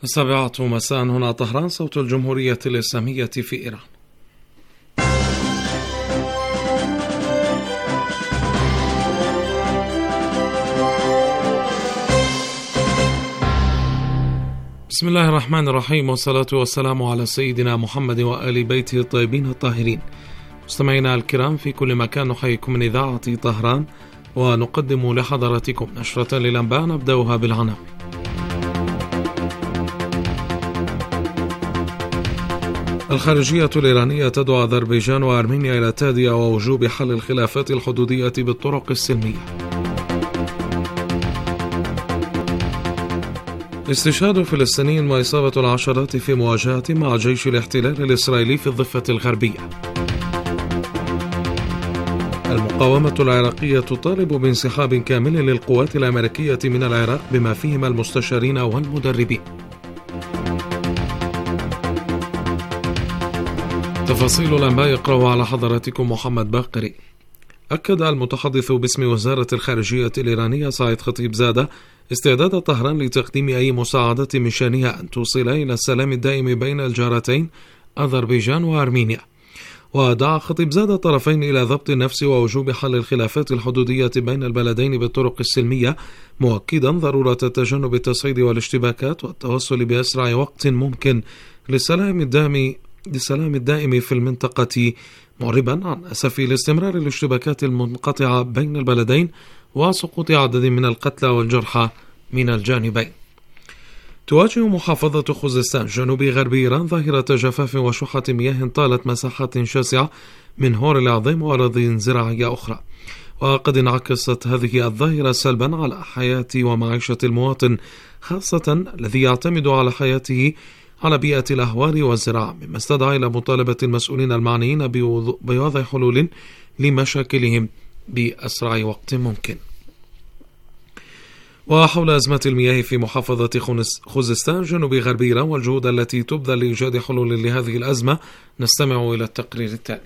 7 مساء هنا طهران، صوت الجمهورية الإسلامية في إيران. بسم الله الرحمن الرحيم، والصلاة والسلام على سيدنا محمد وآل بيته الطيبين الطاهرين. مستمعينا الكرام في كل مكان، نحييكم من إذاعة طهران ونقدم لحضراتكم نشرة للأنباء نبدأها بالعناوين. الخارجية الإيرانية تدعو أذربيجان وأرمينيا إلى التهدئة ووجوب حل الخلافات الحدودية بالطرق السلمية. استشهاد فلسطينيين وإصابة العشرات في مواجهة مع جيش الاحتلال الإسرائيلي في الضفة الغربية. المقاومة العراقية تطالب بانسحاب كامل للقوات الأمريكية من العراق بما فيهم المستشارين والمدربين. تفاصيل الأنباء يقرأها على حضراتكم محمد باقري. أكد المتحدث باسم وزارة الخارجية الإيرانية سعيد خطيبزادة استعداد طهران لتقديم أي مساعدة من شأنها أن توصل إلى السلام الدائم بين الجارتين أذربيجان وأرمينيا. ودعا خطيبزادة الطرفين إلى ضبط النفس ووجوب حل الخلافات الحدودية بين البلدين بالطرق السلمية، مؤكدا ضرورة تجنب التصعيد والاشتباكات والتوصل بأسرع وقت ممكن للسلام الدائم في المنطقة، معربا عن أسف لاستمرار الاشتباكات المنقطعة بين البلدين وسقوط عدد من القتلى والجرحى من الجانبين. تواجه محافظة خوزستان جنوب غرب إيران ظاهرة جفاف وشحة مياه طالت مساحات شاسعة من هور العظيم وأراضٍ زراعية أخرى، وقد انعكست هذه الظاهرة سلبا على حياة ومعيشة المواطن، خاصة الذي يعتمد على حياته على بيئة الأهوار والزراعة، مما استدعى إلى مطالبة المسؤولين المعنيين بوضع حلول لمشاكلهم بأسرع وقت ممكن. وحول أزمة المياه في محافظة خوزستان جنوب غرب إيران والجهود التي تبذل لإيجاد حلول لهذه الأزمة، نستمع إلى التقرير التالي.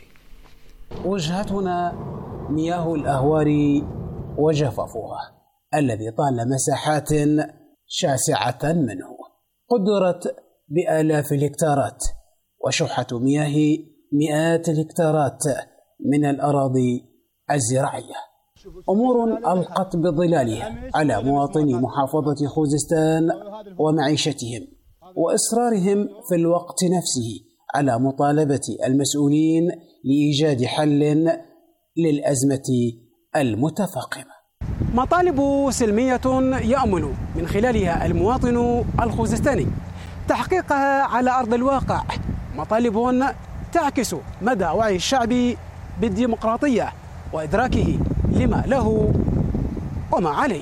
وجهتنا مياه الأهوار وجفافها الذي طال مساحات شاسعة منه، قدرت بآلاف الهكتارات، وشحة مياه مئات الهكتارات من الأراضي الزراعية، أمور ألقت بظلالها على مواطني محافظة خوزستان ومعيشتهم، وإصرارهم في الوقت نفسه على مطالبة المسؤولين لإيجاد حل للأزمة المتفاقمة. مطالب سلمية يأمل من خلالها المواطن الخوزستاني تحقيقها على أرض الواقع، مطالب تعكس مدى وعي الشعب بالديمقراطية وإدراكه لما له وما عليه.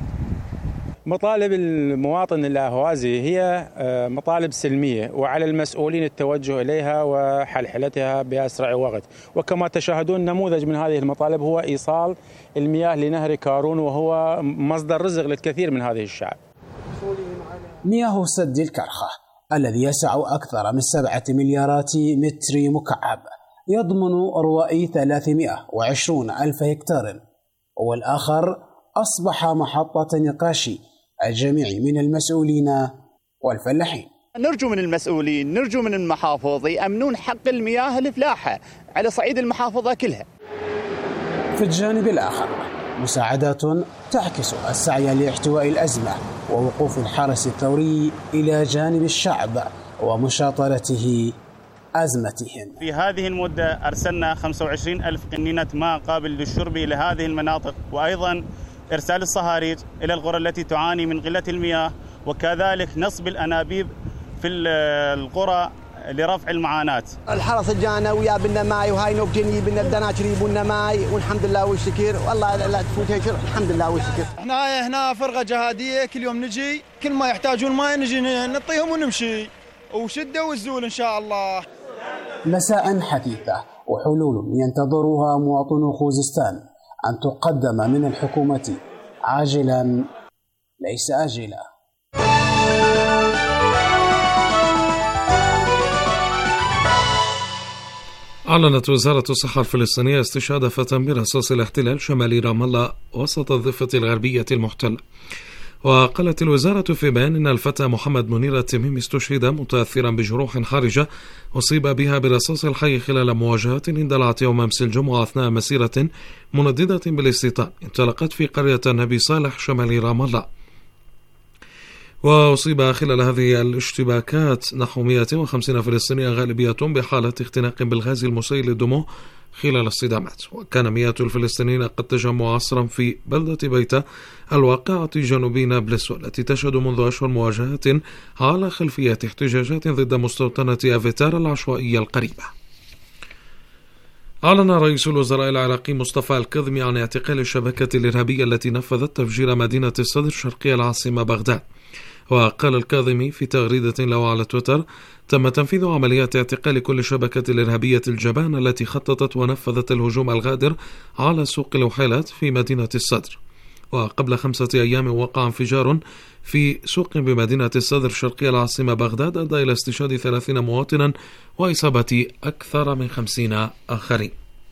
مطالب المواطن الأهوازي هي مطالب سلمية، وعلى المسؤولين التوجه إليها وحلحلتها بأسرع وقت. وكما تشاهدون نموذج من هذه المطالب هو إيصال المياه لنهر كارون، وهو مصدر رزق للكثير من هذه الشعب. مياه سد الكرخة الذي يسع أكثر من 7 مليارات متر مكعب يضمن رواء 320 ألف هكتار، والآخر أصبح محطة نقاش الجميع من المسؤولين والفلاحين. نرجو من المسؤولين، نرجو من المحافظ يأمنون حق المياه الفلاحة على صعيد المحافظة كلها. في الجانب الآخر مساعدات تعكس السعي لاحتواء الأزمة ووقوف الحرس الثوري إلى جانب الشعب ومشاطرته أزمتهم. في هذه المدة أرسلنا 25 ألف قنينة ماء قابل للشرب إلى هذه المناطق، وأيضا إرسال الصهاريج إلى القرى التي تعاني من قلة المياه، وكذلك نصب الأنابيب في القرى لرفع المعاناة. الحرس جانا ويا بنا ماي وهاي نوبجني بنا الدناجر يبونا ماي، والحمد لله والشكر، والله لا تفوت هيك، الحمد لله والشكر. احنا هنا فرقة جهادية، كل يوم نجي، كل ما يحتاجون ماي نجي نعطيهم ونمشي، وشدة والزول إن شاء الله. مساء حثيثة وحلول ينتظرها مواطنو خوزستان أن تقدم من الحكومة عاجلا ليس آجلا. أعلنت وزارة الصحة الفلسطينية استشهاد فتى برصاص الاحتلال شمال رام الله وسط الضفة الغربية المحتلة. وقالت الوزارة في بيان إن الفتى محمد منير التميمي استشهد متأثرا بجروح حرجة أصيب بها برصاص الحي خلال مواجهة اندلعت يوم أمس الجمعة أثناء مسيرة منددة بالاستيطان انطلقت في قرية النبي صالح شمال رام الله. وأصيب خلال هذه الاشتباكات نحو 150 فلسطيني غالبية بحالة اختناق بالغاز المسيل للدموع خلال الصدامات. وكان مئات الفلسطينيين قد تجمعوا عصرا في بلدة بيتا الواقعة جنوب نابلس، والتي تشهد منذ أشهر مواجهات على خلفية احتجاجات ضد مستوطنة أفيتار العشوائية القريبة. أعلن رئيس الوزراء العراقي مصطفى الكاظمي عن اعتقال الشبكة الإرهابية التي نفذت تفجير مدينة الصدر شرقي العاصمة بغداد. وقال الكاظمي في تغريدة له على تويتر: تم تنفيذ عمليات اعتقال كل شبكة الإرهابية الجبانة التي خططت ونفذت الهجوم الغادر على سوق الوحيلات في مدينة الصدر. وقبل 5 أيام وقع انفجار في سوق بمدينة الصدر شرقي العاصمة بغداد أدى إلى استشهاد 30 مواطنا وإصابة أكثر من 50 آخرين.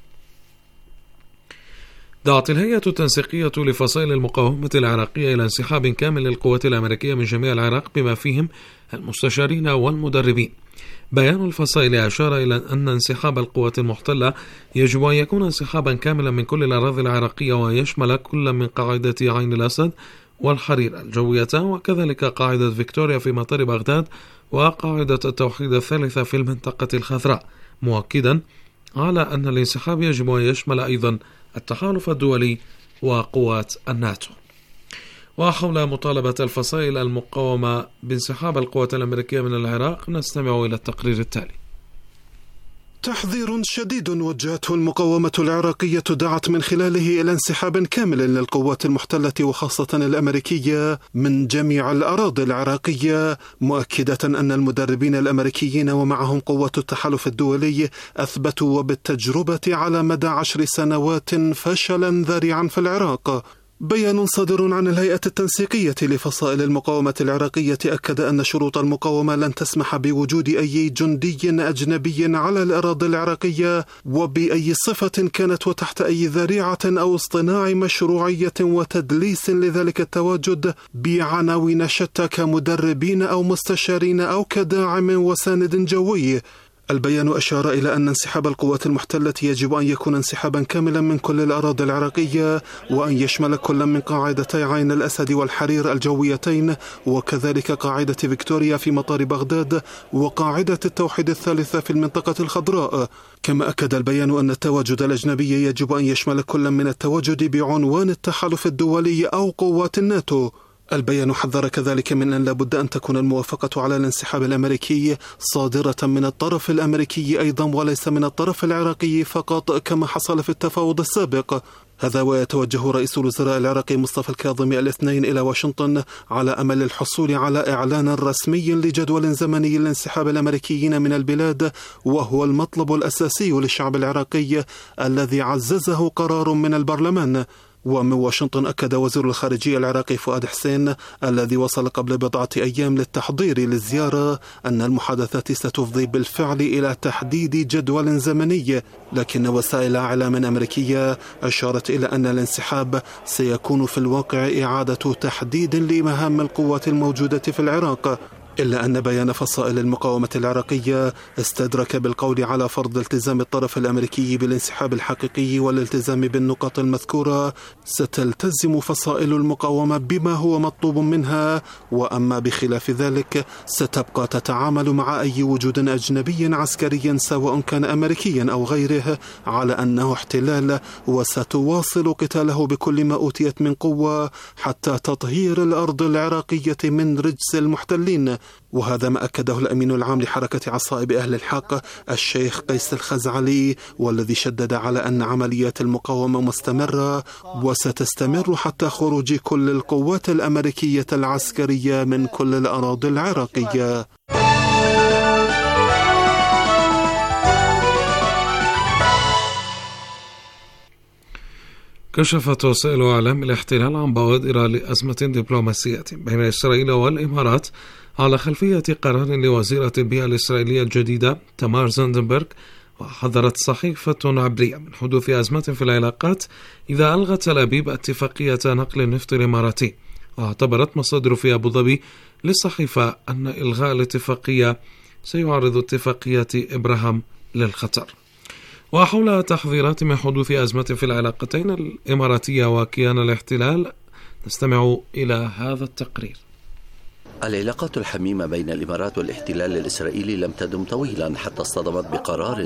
دعت الهيئة التنسيقية لفصائل المقاومة العراقية إلى انسحاب كامل للقوات الأمريكية من جميع العراق بما فيهم المستشارين والمدربين. بيان الفصائل أشار إلى أن انسحاب القوات المحتلة يجب أن يكون انسحابا كاملا من كل الأراضي العراقية، ويشمل كل من قاعدة عين الأسد والحرير الجوية، وكذلك قاعدة فيكتوريا في مطار بغداد وقاعدة التوحيد الثالثة في المنطقة الخضراء، مؤكدا على أن الانسحاب يجب أن يشمل أيضا التحالف الدولي وقوات الناتو. وحول مطالبة الفصائل المقاومة بانسحاب القوات الأمريكية من العراق نستمع إلى التقرير التالي. تحذير شديد وجهته المقاومة العراقية دعت من خلاله إلى انسحاب كامل للقوات المحتلة وخاصة الأمريكية من جميع الأراضي العراقية، مؤكدة أن المدربين الأمريكيين ومعهم قوات التحالف الدولي أثبتوا وبالتجربة على مدى 10 سنوات فشلا ذريعا في العراق. بيان صادر عن الهيئة التنسيقية لفصائل المقاومة العراقية أكد أن شروط المقاومة لن تسمح بوجود أي جندي أجنبي على الأراضي العراقية وبأي صفة كانت وتحت أي ذريعة أو اصطناع مشروعية وتدليس لذلك التواجد بعناوين شتى كمدربين أو مستشارين أو كداعم وساند جوي. البيان أشار إلى أن انسحاب القوات المحتلة يجب أن يكون انسحابا كاملا من كل الأراضي العراقية، وأن يشمل كل من قاعدتي عين الأسد والحرير الجويتين، وكذلك قاعدة فيكتوريا في مطار بغداد وقاعدة التوحيد الثالثة في المنطقة الخضراء. كما أكد البيان أن التواجد الأجنبي يجب أن يشمل كل من التواجد بعنوان التحالف الدولي أو قوات الناتو. البيان حذر كذلك من أن لابد أن تكون الموافقة على الانسحاب الأمريكي صادرة من الطرف الأمريكي أيضا وليس من الطرف العراقي فقط كما حصل في التفاوض السابق. هذا ويتوجه رئيس الوزراء العراقي مصطفى الكاظمي الاثنين إلى واشنطن على أمل الحصول على إعلان رسمي لجدول زمني لانسحاب الأمريكيين من البلاد، وهو المطلب الأساسي للشعب العراقي الذي عززه قرار من البرلمان. ومن واشنطن أكد وزير الخارجية العراقي فؤاد حسين الذي وصل قبل 4 أيام للتحضير للزيارة أن المحادثات ستفضي بالفعل إلى تحديد جدول زمني، لكن وسائل إعلام أمريكية أشارت إلى أن الانسحاب سيكون في الواقع إعادة تحديد لمهام القوات الموجودة في العراق. إلا أن بيان فصائل المقاومة العراقية استدرك بالقول على فرض التزام الطرف الأمريكي بالانسحاب الحقيقي والالتزام بالنقاط المذكورة ستلتزم فصائل المقاومة بما هو مطلوب منها، وأما بخلاف ذلك ستبقى تتعامل مع أي وجود أجنبي عسكري سواء كان أمريكيا أو غيره على أنه احتلال، وستواصل قتاله بكل ما أوتيت من قوة حتى تطهير الأرض العراقية من رجس المحتلين. وهذا ما أكده الأمين العام لحركة عصائب أهل الحق الشيخ قيس الخزعلي، والذي شدد على أن عمليات المقاومة مستمرة وستستمر حتى خروج كل القوات الأمريكية العسكرية من كل الأراضي العراقية. كشفت وسائل إعلام الاحتلال عن بوادر لأزمة دبلوماسية بين إسرائيل والإمارات على خلفية قرار لوزيرة البيئة الإسرائيلية الجديدة تمار زندنبرغ. وحذرت صحيفة عبرية من حدوث أزمة في العلاقات إذا ألغت تل أبيب اتفاقية نقل النفط الإماراتي. واعتبرت مصادر في أبو ظبي للصحيفة أن إلغاء الاتفاقية سيعرض اتفاقية إبراهام للخطر. وحول تحذيرات من حدوث أزمة في العلاقتين الإماراتية وكيان الاحتلال نستمع إلى هذا التقرير. العلاقات الحميمة بين الإمارات والاحتلال الإسرائيلي لم تدم طويلا حتى اصطدمت بقرار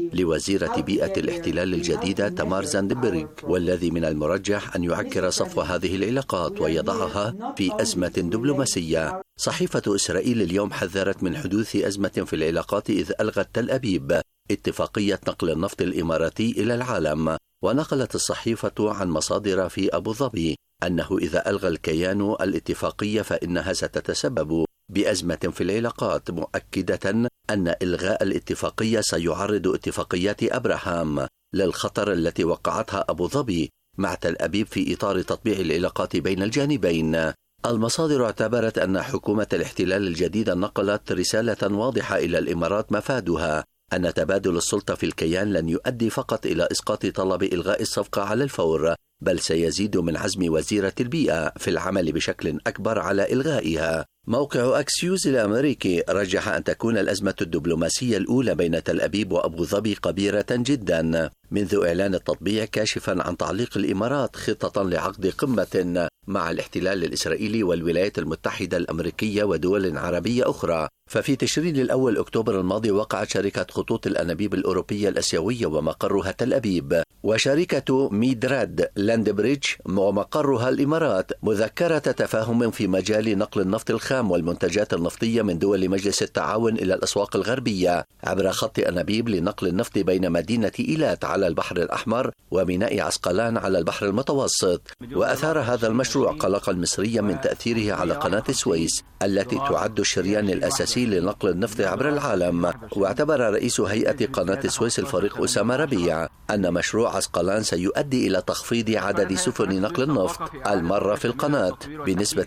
لوزيرة بيئة الاحتلال الجديدة تمار زاندبرغ، والذي من المرجح أن يعكر صفو هذه العلاقات ويضعها في أزمة دبلوماسية. صحيفة إسرائيل اليوم حذرت من حدوث أزمة في العلاقات إذ ألغت تل أبيب اتفاقية نقل النفط الإماراتي إلى العالم. ونقلت الصحيفة عن مصادر في أبو ظبي أنه إذا ألغى الكيان الاتفاقية فإنها ستتسبب بأزمة في العلاقات، مؤكدة أن إلغاء الاتفاقية سيعرض اتفاقيات أبراهام للخطر التي وقعتها أبو ظبي مع تل أبيب في إطار تطبيع العلاقات بين الجانبين. المصادر اعتبرت أن حكومة الاحتلال الجديدة نقلت رسالة واضحة إلى الإمارات مفادها أن تبادل السلطة في الكيان لن يؤدي فقط إلى إسقاط طلب إلغاء الصفقة على الفور، بل سيزيد من عزم وزيرة البيئة في العمل بشكل أكبر على إلغائها. موقع أكسيوز الأمريكي رجح أن تكون الأزمة الدبلوماسية الأولى بين تل أبيب وأبو ظبي كبيرة جدا منذ إعلان التطبيع، كاشفا عن تعليق الإمارات خطة لعقد قمة مع الاحتلال الإسرائيلي والولايات المتحدة الأمريكية ودول عربية أخرى. ففي تشرين الأول أكتوبر الماضي وقعت شركة خطوط الأنابيب الأوروبية الأسيوية ومقرها تل أبيب وشركة ميدراد لاندبريدج ومقرها الإمارات مذكرة تفاهم في مجال نقل النفط الخام والمنتجات النفطية من دول مجلس التعاون إلى الأسواق الغربية عبر خط أنابيب لنقل النفط بين مدينة إيلات على البحر الأحمر وميناء عسقلان على البحر المتوسط. وأثار هذا المشروع قلقا مصريا من تأثيره على قناة السويس التي تعد الشريان الأساسي لنقل النفط عبر العالم. واعتبر رئيس هيئة قناة السويس الفريق أسامة ربيع أن مشروع عسقلان سيؤدي إلى تخفيض عدد سفن نقل النفط المرة في القناة بنسبة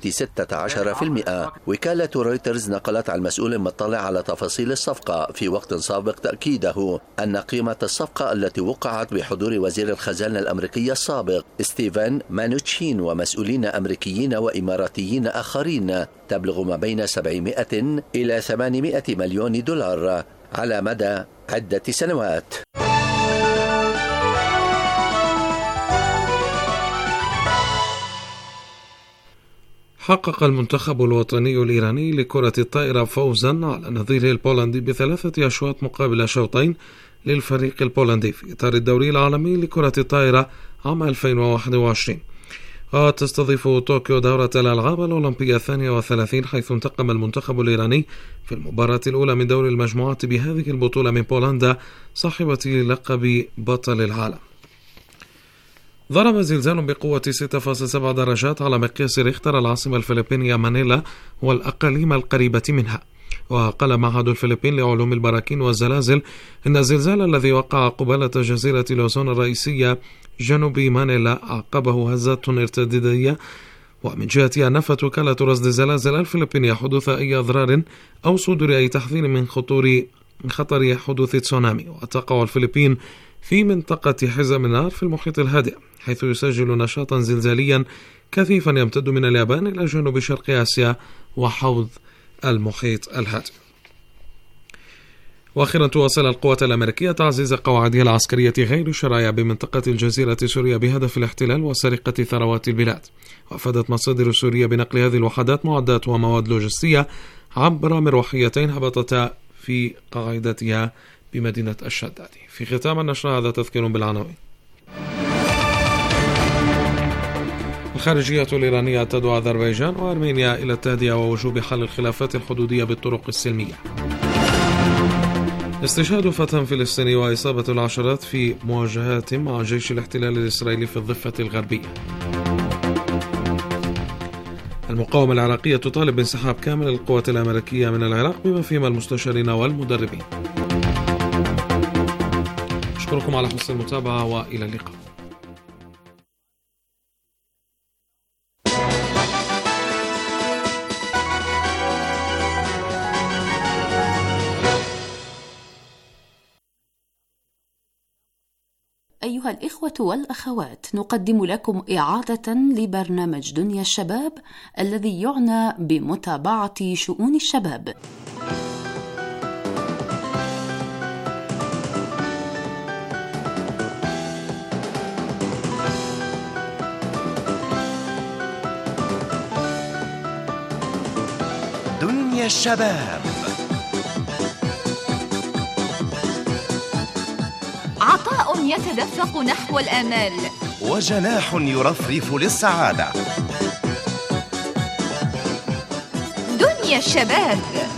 16%. وكالة رويترز نقلت عن مسؤول مطلع على تفاصيل الصفقة في وقت سابق تأكيده أن قيمة الصفقة التي وقعت بحضور وزير الخزانة الأمريكي السابق ستيفن مانوتشين ومسؤولين أمريكيين وإماراتيين آخرين تبلغ ما بين 700 إلى 800 مليون دولار على مدى عدة سنوات. حقق المنتخب الوطني الإيراني لكرة الطائرة فوزا على نظيره البولندي ب3 أشواط مقابل شوطين للفريق البولندي في إطار الدوري العالمي لكرة الطائرة عام 2021. وتستضيف طوكيو دورة الألعاب الأولمبية 32 حيث انتقم المنتخب الإيراني في المباراة الأولى من دور المجموعات بهذه البطولة من بولندا صاحبة لقب بطل العالم. ضرب زلزال بقوة 6.7 درجات على مقياس ريختر العاصمة الفلبينية مانيلا والأقاليم القريبة منها. وقال معهد الفلبين لعلوم البراكين والزلازل إن الزلزال الذي وقع قبالة جزيرة لوزون الرئيسية جنوب مانيلا عقبه هزات ارتدادية. ومن جهتها نفت وكالة رصد الزلازل الفلبينية حدوث أي أضرار أو صدور أي تحذير من خطر حدوث تسونامي. وتقع الفلبين في منطقة حزام النار في المحيط الهادئ حيث يسجل نشاطا زلزاليا كثيفا يمتد من اليابان إلى جنوب شرق آسيا وحوض المحيط الهادئ. وأخيرا تواصل القوات الأمريكية تعزيز قواعدها العسكرية غير الشرعية بمنطقة الجزيرة سوريا بهدف الاحتلال وسرقة ثروات البلاد. وأفادت مصادر سورية بنقل هذه الوحدات معدات ومواد لوجستية عبر مروحيتين هبطتا في قاعدتها بمدينة الشدادي. في ختام النشر هذا تذكير بالعناوين. الخارجية الإيرانية تدعو أذربيجان وأرمينيا إلى التهدئة ووجوب حل الخلافات الحدودية بالطرق السلمية. استشهاد فتى فلسطيني وإصابة العشرات في مواجهات مع جيش الاحتلال الإسرائيلي في الضفة الغربية. المقاومة العراقية تطالب بانسحاب كامل القوات الأمريكية من العراق بما فيهم المستشارين والمدربين. أشكركم على حسن المتابعة وإلى اللقاء. أيها الإخوة والأخوات، نقدم لكم إعادة لبرنامج دنيا الشباب الذي يعنى بمتابعة شؤون الشباب. دنيا الشباب، عطاء يتدفق نحو الآمال، وجناح يرفرف للسعادة. دنيا الشباب.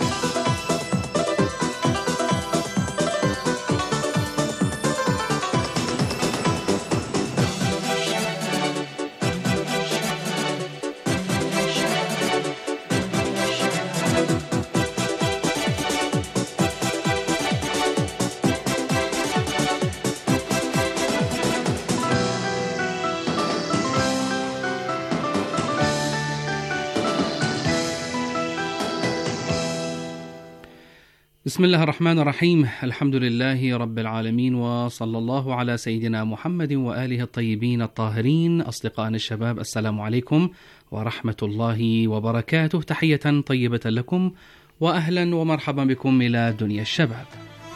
بسم الله الرحمن الرحيم. الحمد لله رب العالمين، وصلى الله على سيدنا محمد وآله الطيبين الطاهرين. أصدقائنا الشباب، السلام عليكم ورحمة الله وبركاته. تحية طيبة لكم وأهلا ومرحبا بكم إلى دنيا الشباب.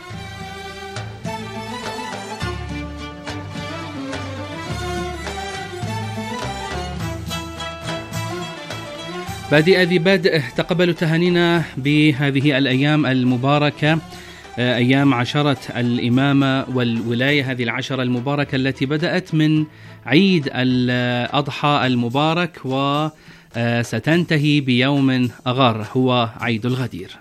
بادئ ذي بدء، تقبلوا تهانينا بهذه الأيام المباركة، أيام عشرة الإمامة والولاية، هذه العشرة المباركة التي بدأت من عيد الأضحى المبارك وستنتهي بيوم أغار هو عيد الغدير.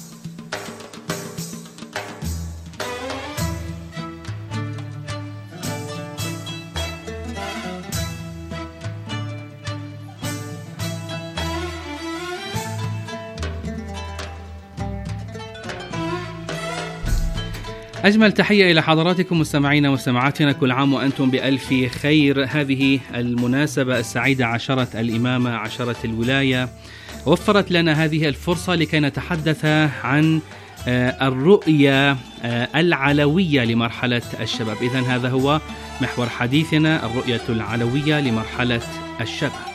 أجمل تحية إلى حضراتكم مستمعينا ومستمعاتنا، كل عام وأنتم بألف خير. هذه المناسبة السعيدة، عشرة الإمامة، عشرة الولاية، وفرت لنا هذه الفرصة لكي نتحدث عن الرؤية العلوية لمرحلة الشباب. إذن هذا هو محور حديثنا، الرؤية العلوية لمرحلة الشباب.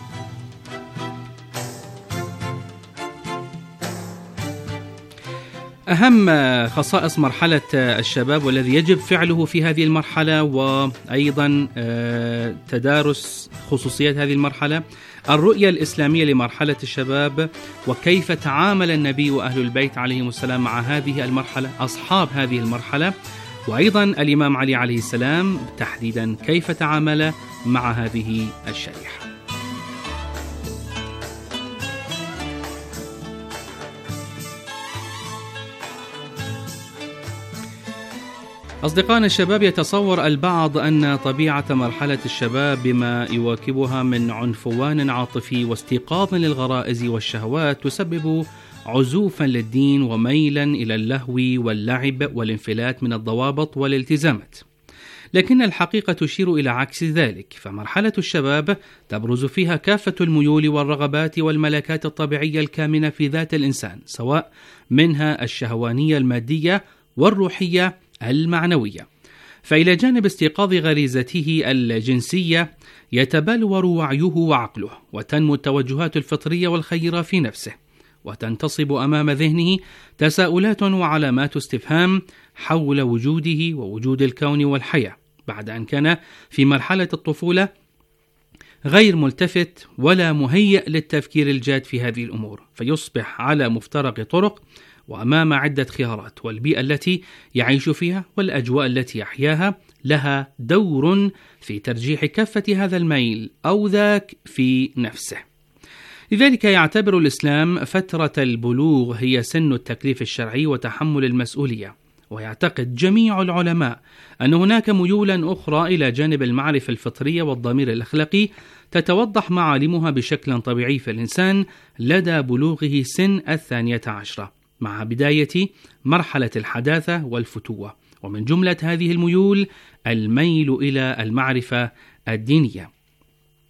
أهم خصائص مرحلة الشباب والذي يجب فعله في هذه المرحلة، وأيضا تدارس خصوصيات هذه المرحلة، الرؤية الإسلامية لمرحلة الشباب، وكيف تعامل النبي وأهل البيت عليهم السلام مع هذه المرحلة، أصحاب هذه المرحلة، وأيضا الإمام علي عليه السلام تحديدا كيف تعامل مع هذه الشريحة. أصدقائنا الشباب، يتصور البعض أن طبيعة مرحلة الشباب بما يواكبها من عنفوان عاطفي واستيقاظ للغرائز والشهوات تسبب عزوفا للدين وميلا إلى اللهو واللعب والانفلات من الضوابط والالتزامات، لكن الحقيقة تشير إلى عكس ذلك. فمرحلة الشباب تبرز فيها كافة الميول والرغبات والملكات الطبيعية الكامنة في ذات الإنسان، سواء منها الشهوانية المادية والروحية المعنوية. فإلى جانب استيقاظ غريزته الجنسية يتبلور وعيه وعقله، وتنمو التوجهات الفطرية والخيرة في نفسه، وتنتصب أمام ذهنه تساؤلات وعلامات استفهام حول وجوده ووجود الكون والحياة، بعد أن كان في مرحلة الطفولة غير ملتفت ولا مهيئ للتفكير الجاد في هذه الأمور، فيصبح على مفترق طرق وأمام عدة خيارات، والبيئة التي يعيش فيها والأجواء التي يحياها لها دور في ترجيح كافة هذا الميل أو ذاك في نفسه. لذلك يعتبر الإسلام فترة البلوغ هي سن التكليف الشرعي وتحمل المسؤولية، ويعتقد جميع العلماء أن هناك ميولا أخرى إلى جانب المعرفة الفطرية والضمير الأخلاقي تتوضح معالمها بشكل طبيعي في الإنسان لدى بلوغه سن 12 مع بداية مرحلة الحداثة والفتوة. ومن جملة هذه الميول الميل إلى المعرفة الدينية.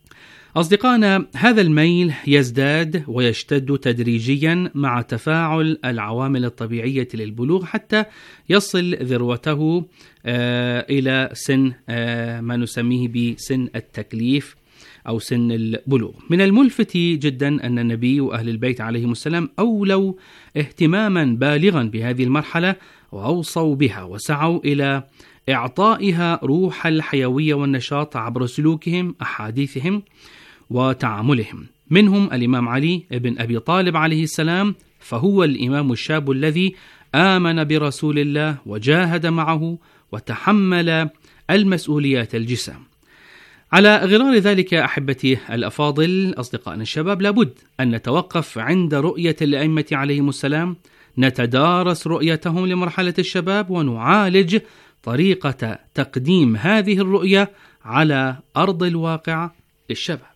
أصدقائنا، هذا الميل يزداد ويشتد تدريجيا مع تفاعل العوامل الطبيعية للبلوغ حتى يصل ذروته إلى سن ما نسميه بسن التكليف أو سن البلوغ. من الملفت جدا أن النبي وأهل البيت عليهم السلام أولوا اهتماما بالغا بهذه المرحلة وأوصوا بها وسعوا إلى إعطائها روح الحيوية والنشاط عبر سلوكهم، أحاديثهم وتعاملهم. منهم الإمام علي بن أبي طالب عليه السلام، فهو الإمام الشاب الذي آمن برسول الله وجاهد معه وتحمل المسؤوليات الجسام. على غرار ذلك أحبتي الأفاضل، أصدقائنا الشباب، لابد أن نتوقف عند رؤية الأئمة عليهم السلام، نتدارس رؤيتهم لمرحلة الشباب ونعالج طريقة تقديم هذه الرؤية على أرض الواقع للشباب.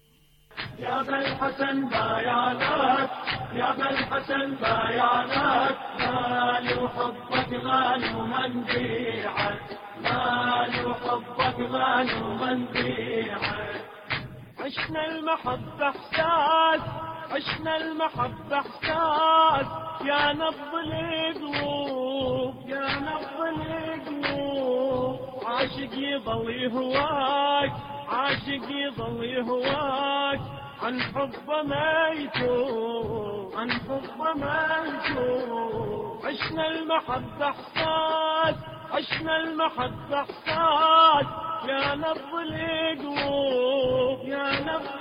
يا ذا الحسن بيانات، يا ذا الحسن بيانات، غالي وحبك غالي ومن بيعك، غالي وحبك غالي ومن بيعك. عشنا المحبة إحساس، عشنا المحبة إحساس، يا نبض القلوب، يا نبض القلوب. عاشق يضل يهواك، عاشق يضل يهواك، عن حبه ما يتوب، عن حبه ما يتوب. عشنا المحبة إحساس، عشنا المحبة إحساس، يا نبض القلوب، يا نبض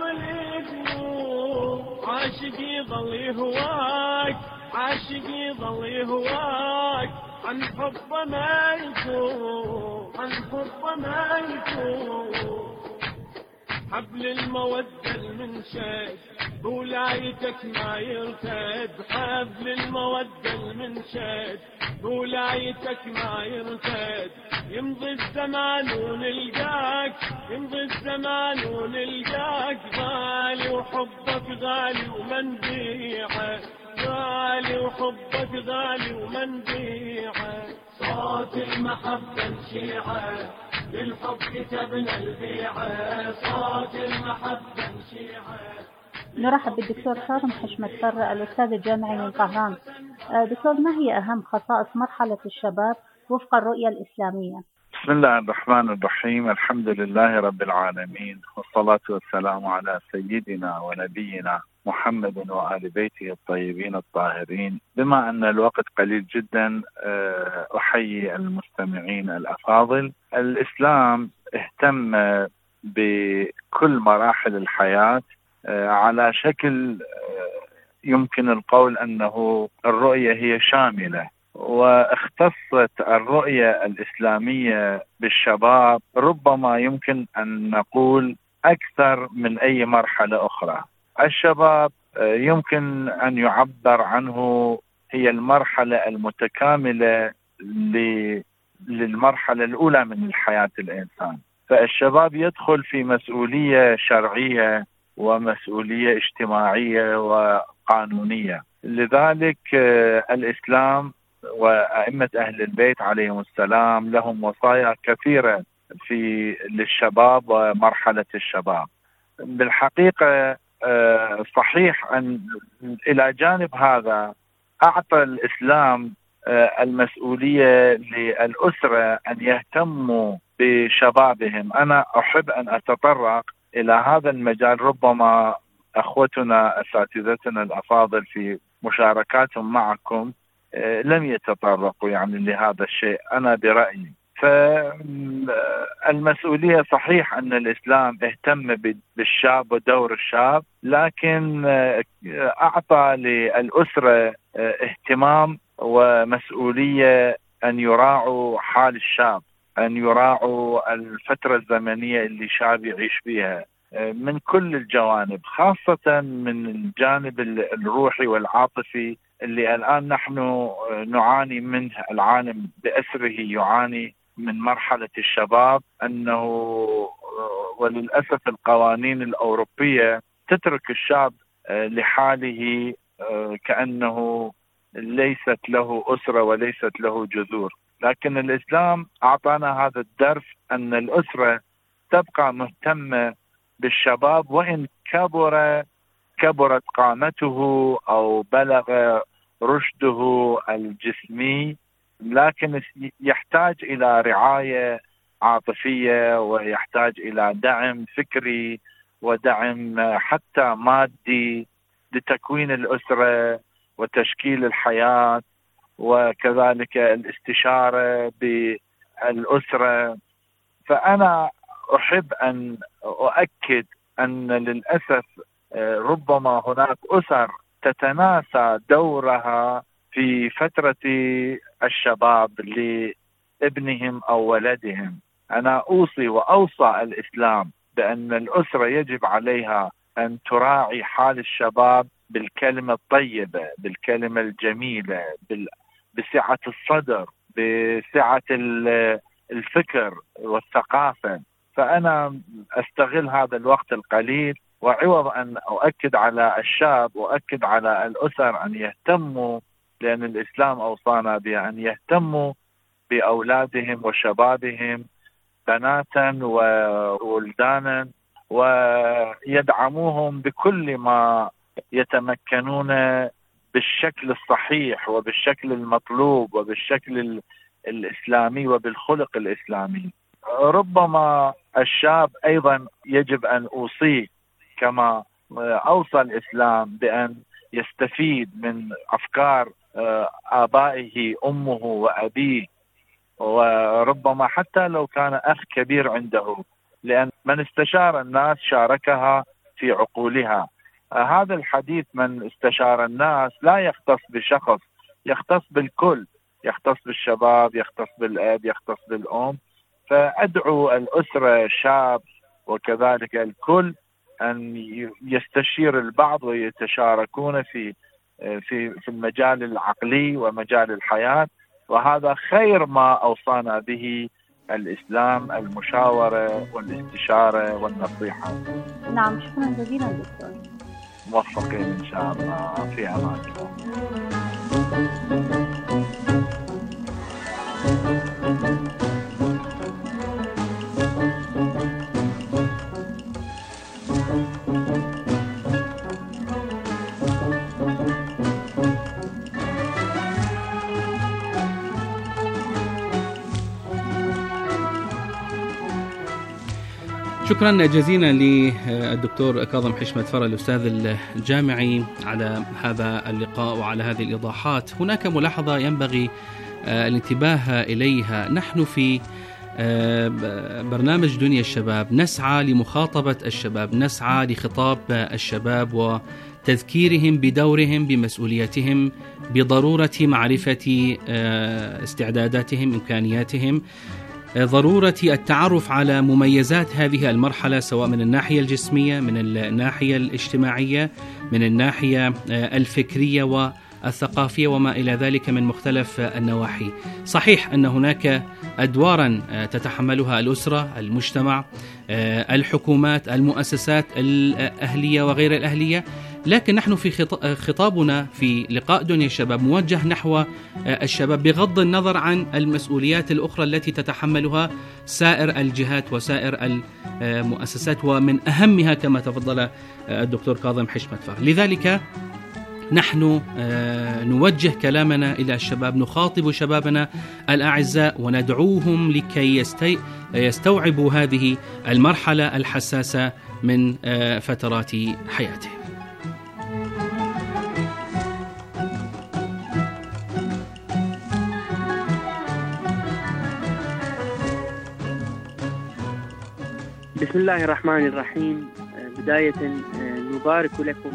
القلوب. عاشق يضل يهواك، عاشق يضل يهواك، عن حبه ما يتوب، عن حبه ما يتوب. حبل المودة المنشد بولايتك ما يرتد، حبل المودة المنشد بولايتك ما يرتد. يمضي الزمان ونلقاك، يمضي الزمان ونلقاك، غالي وحبك غالي ومن بيعك، غالي وحبك غالي ومن بيعك. صوت المحبة نشيعه، للحب كتبنا البيعه، صوت المحبة نشيعه. نرحب بالدكتور كاظم حشمتفر، الأستاذ الجامعي من طهران. دكتور، ما هي أهم خصائص مرحلة الشباب وفق الرؤية الإسلامية؟ بسم الله الرحمن الرحيم، الحمد لله رب العالمين، والصلاة والسلام على سيدنا ونبينا محمد وآل بيته الطيبين الطاهرين. بما أن الوقت قليل جدا، أحيي المستمعين الأفاضل. الإسلام اهتم بكل مراحل الحياة على شكل يمكن القول أنه الرؤية هي شاملة، واختصت الرؤية الإسلامية بالشباب ربما يمكن أن نقول أكثر من أي مرحلة أخرى. الشباب يمكن أن يعبر عنه هي المرحلة المتكاملة للمرحلة الأولى من الحياة الإنسان. فالشباب يدخل في مسؤولية شرعية ومسؤولية اجتماعية وقانونية. لذلك الإسلام وأئمة أهل البيت عليهم السلام لهم وصايا كثيرة للشباب ومرحلة الشباب. بالحقيقة صحيح أن إلى جانب هذا أعطى الإسلام المسؤولية للأسرة أن يهتموا بشبابهم. أنا أحب أن أتطرق إلى هذا المجال، ربما أخوتنا أساتذتنا الأفاضل في مشاركاتهم معكم لم يتطرقوا لهذا الشيء. أنا برأيي فالمسؤولية صحيح أن الإسلام اهتم بالشاب ودور الشاب، لكن أعطى للأسرة اهتمام ومسؤولية أن يراعوا حال الشاب، أن يراعوا الفترة الزمنية اللي شاب يعيش فيها من كل الجوانب، خاصة من الجانب الروحي والعاطفي اللي الآن نحن نعاني منه. العالم بأسره يعاني من مرحلة الشباب، أنه وللأسف القوانين الأوروبية تترك الشاب لحاله، كأنه ليست له أسرة وليست له جذور. لكن الإسلام أعطانا هذا الدرس أن الأسرة تبقى مهتمة بالشباب وإن كبرت قامته أو بلغ رشده الجسمي، لكن يحتاج إلى رعاية عاطفية ويحتاج إلى دعم فكري ودعم حتى مادي لتكوين الأسرة وتشكيل الحياة، وكذلك الاستشارة بالأسرة. فأنا أحب أن أؤكد أن للأسف ربما هناك أسر تتناسى دورها في فترة الشباب لابنهم أو ولدهم. أنا أوصي وأوصى الإسلام بأن الأسرة يجب عليها أن تراعي حال الشباب بالكلمة الطيبة، بالكلمة الجميلة، بسعة الصدر، بسعة الفكر والثقافة. فأنا أستغل هذا الوقت القليل، وعوض أن أؤكد على الشاب وأؤكد على الأسر أن يهتموا، لأن الإسلام أوصانا بأن يهتموا بأولادهم وشبابهم بناتا وولدانا، ويدعموهم بكل ما يتمكنون بالشكل الصحيح وبالشكل المطلوب وبالشكل الإسلامي وبالخلق الإسلامي. ربما الشاب أيضا يجب أن أوصيه كما أوصى الإسلام بأن يستفيد من أفكار آبائه أمه وأبيه، وربما حتى لو كان أخ كبير عنده، لأن من استشار الناس شاركها في عقولها. هذا الحديث من استشار الناس لا يختص بشخص، يختص بالكل، يختص بالشباب، يختص بالأب، يختص بالأم. فأدعو الأسرة الشاب وكذلك الكل أن يستشير البعض ويتشاركون في المجال العقلي ومجال الحياة، وهذا خير ما أوصانا به الإسلام، المشاورة والاستشارة والنصيحة. نعم، شكرا جزيلا دكتور. موفقين إن شاء الله، في أمان الله. شكرا جزيلا للدكتور كاظم حشمت فرة الأستاذ الجامعي على هذا اللقاء وعلى هذه الإيضاحات. هناك ملاحظة ينبغي الانتباه إليها. نحن في برنامج دنيا الشباب نسعى لمخاطبة الشباب، نسعى لخطاب الشباب وتذكيرهم بدورهم، بمسؤولياتهم، بضرورة معرفة استعداداتهم، إمكانياتهم، ضرورة التعرف على مميزات هذه المرحلة سواء من الناحية الجسمية، من الناحية الاجتماعية، من الناحية الفكرية والثقافية وما إلى ذلك من مختلف النواحي. صحيح أن هناك أدوارا تتحملها الأسرة، المجتمع، الحكومات، المؤسسات الأهلية وغير الأهلية، لكن نحن في خطابنا في لقاء دنيا الشباب موجه نحو الشباب بغض النظر عن المسؤوليات الأخرى التي تتحملها سائر الجهات وسائر المؤسسات، ومن أهمها كما تفضل الدكتور كاظم حشمت فرة. لذلك نحن نوجه كلامنا إلى الشباب، نخاطب شبابنا الأعزاء وندعوهم لكي يستوعبوا هذه المرحلة الحساسة من فترات حياتهم. بسم الله الرحمن الرحيم. بداية نبارك لكم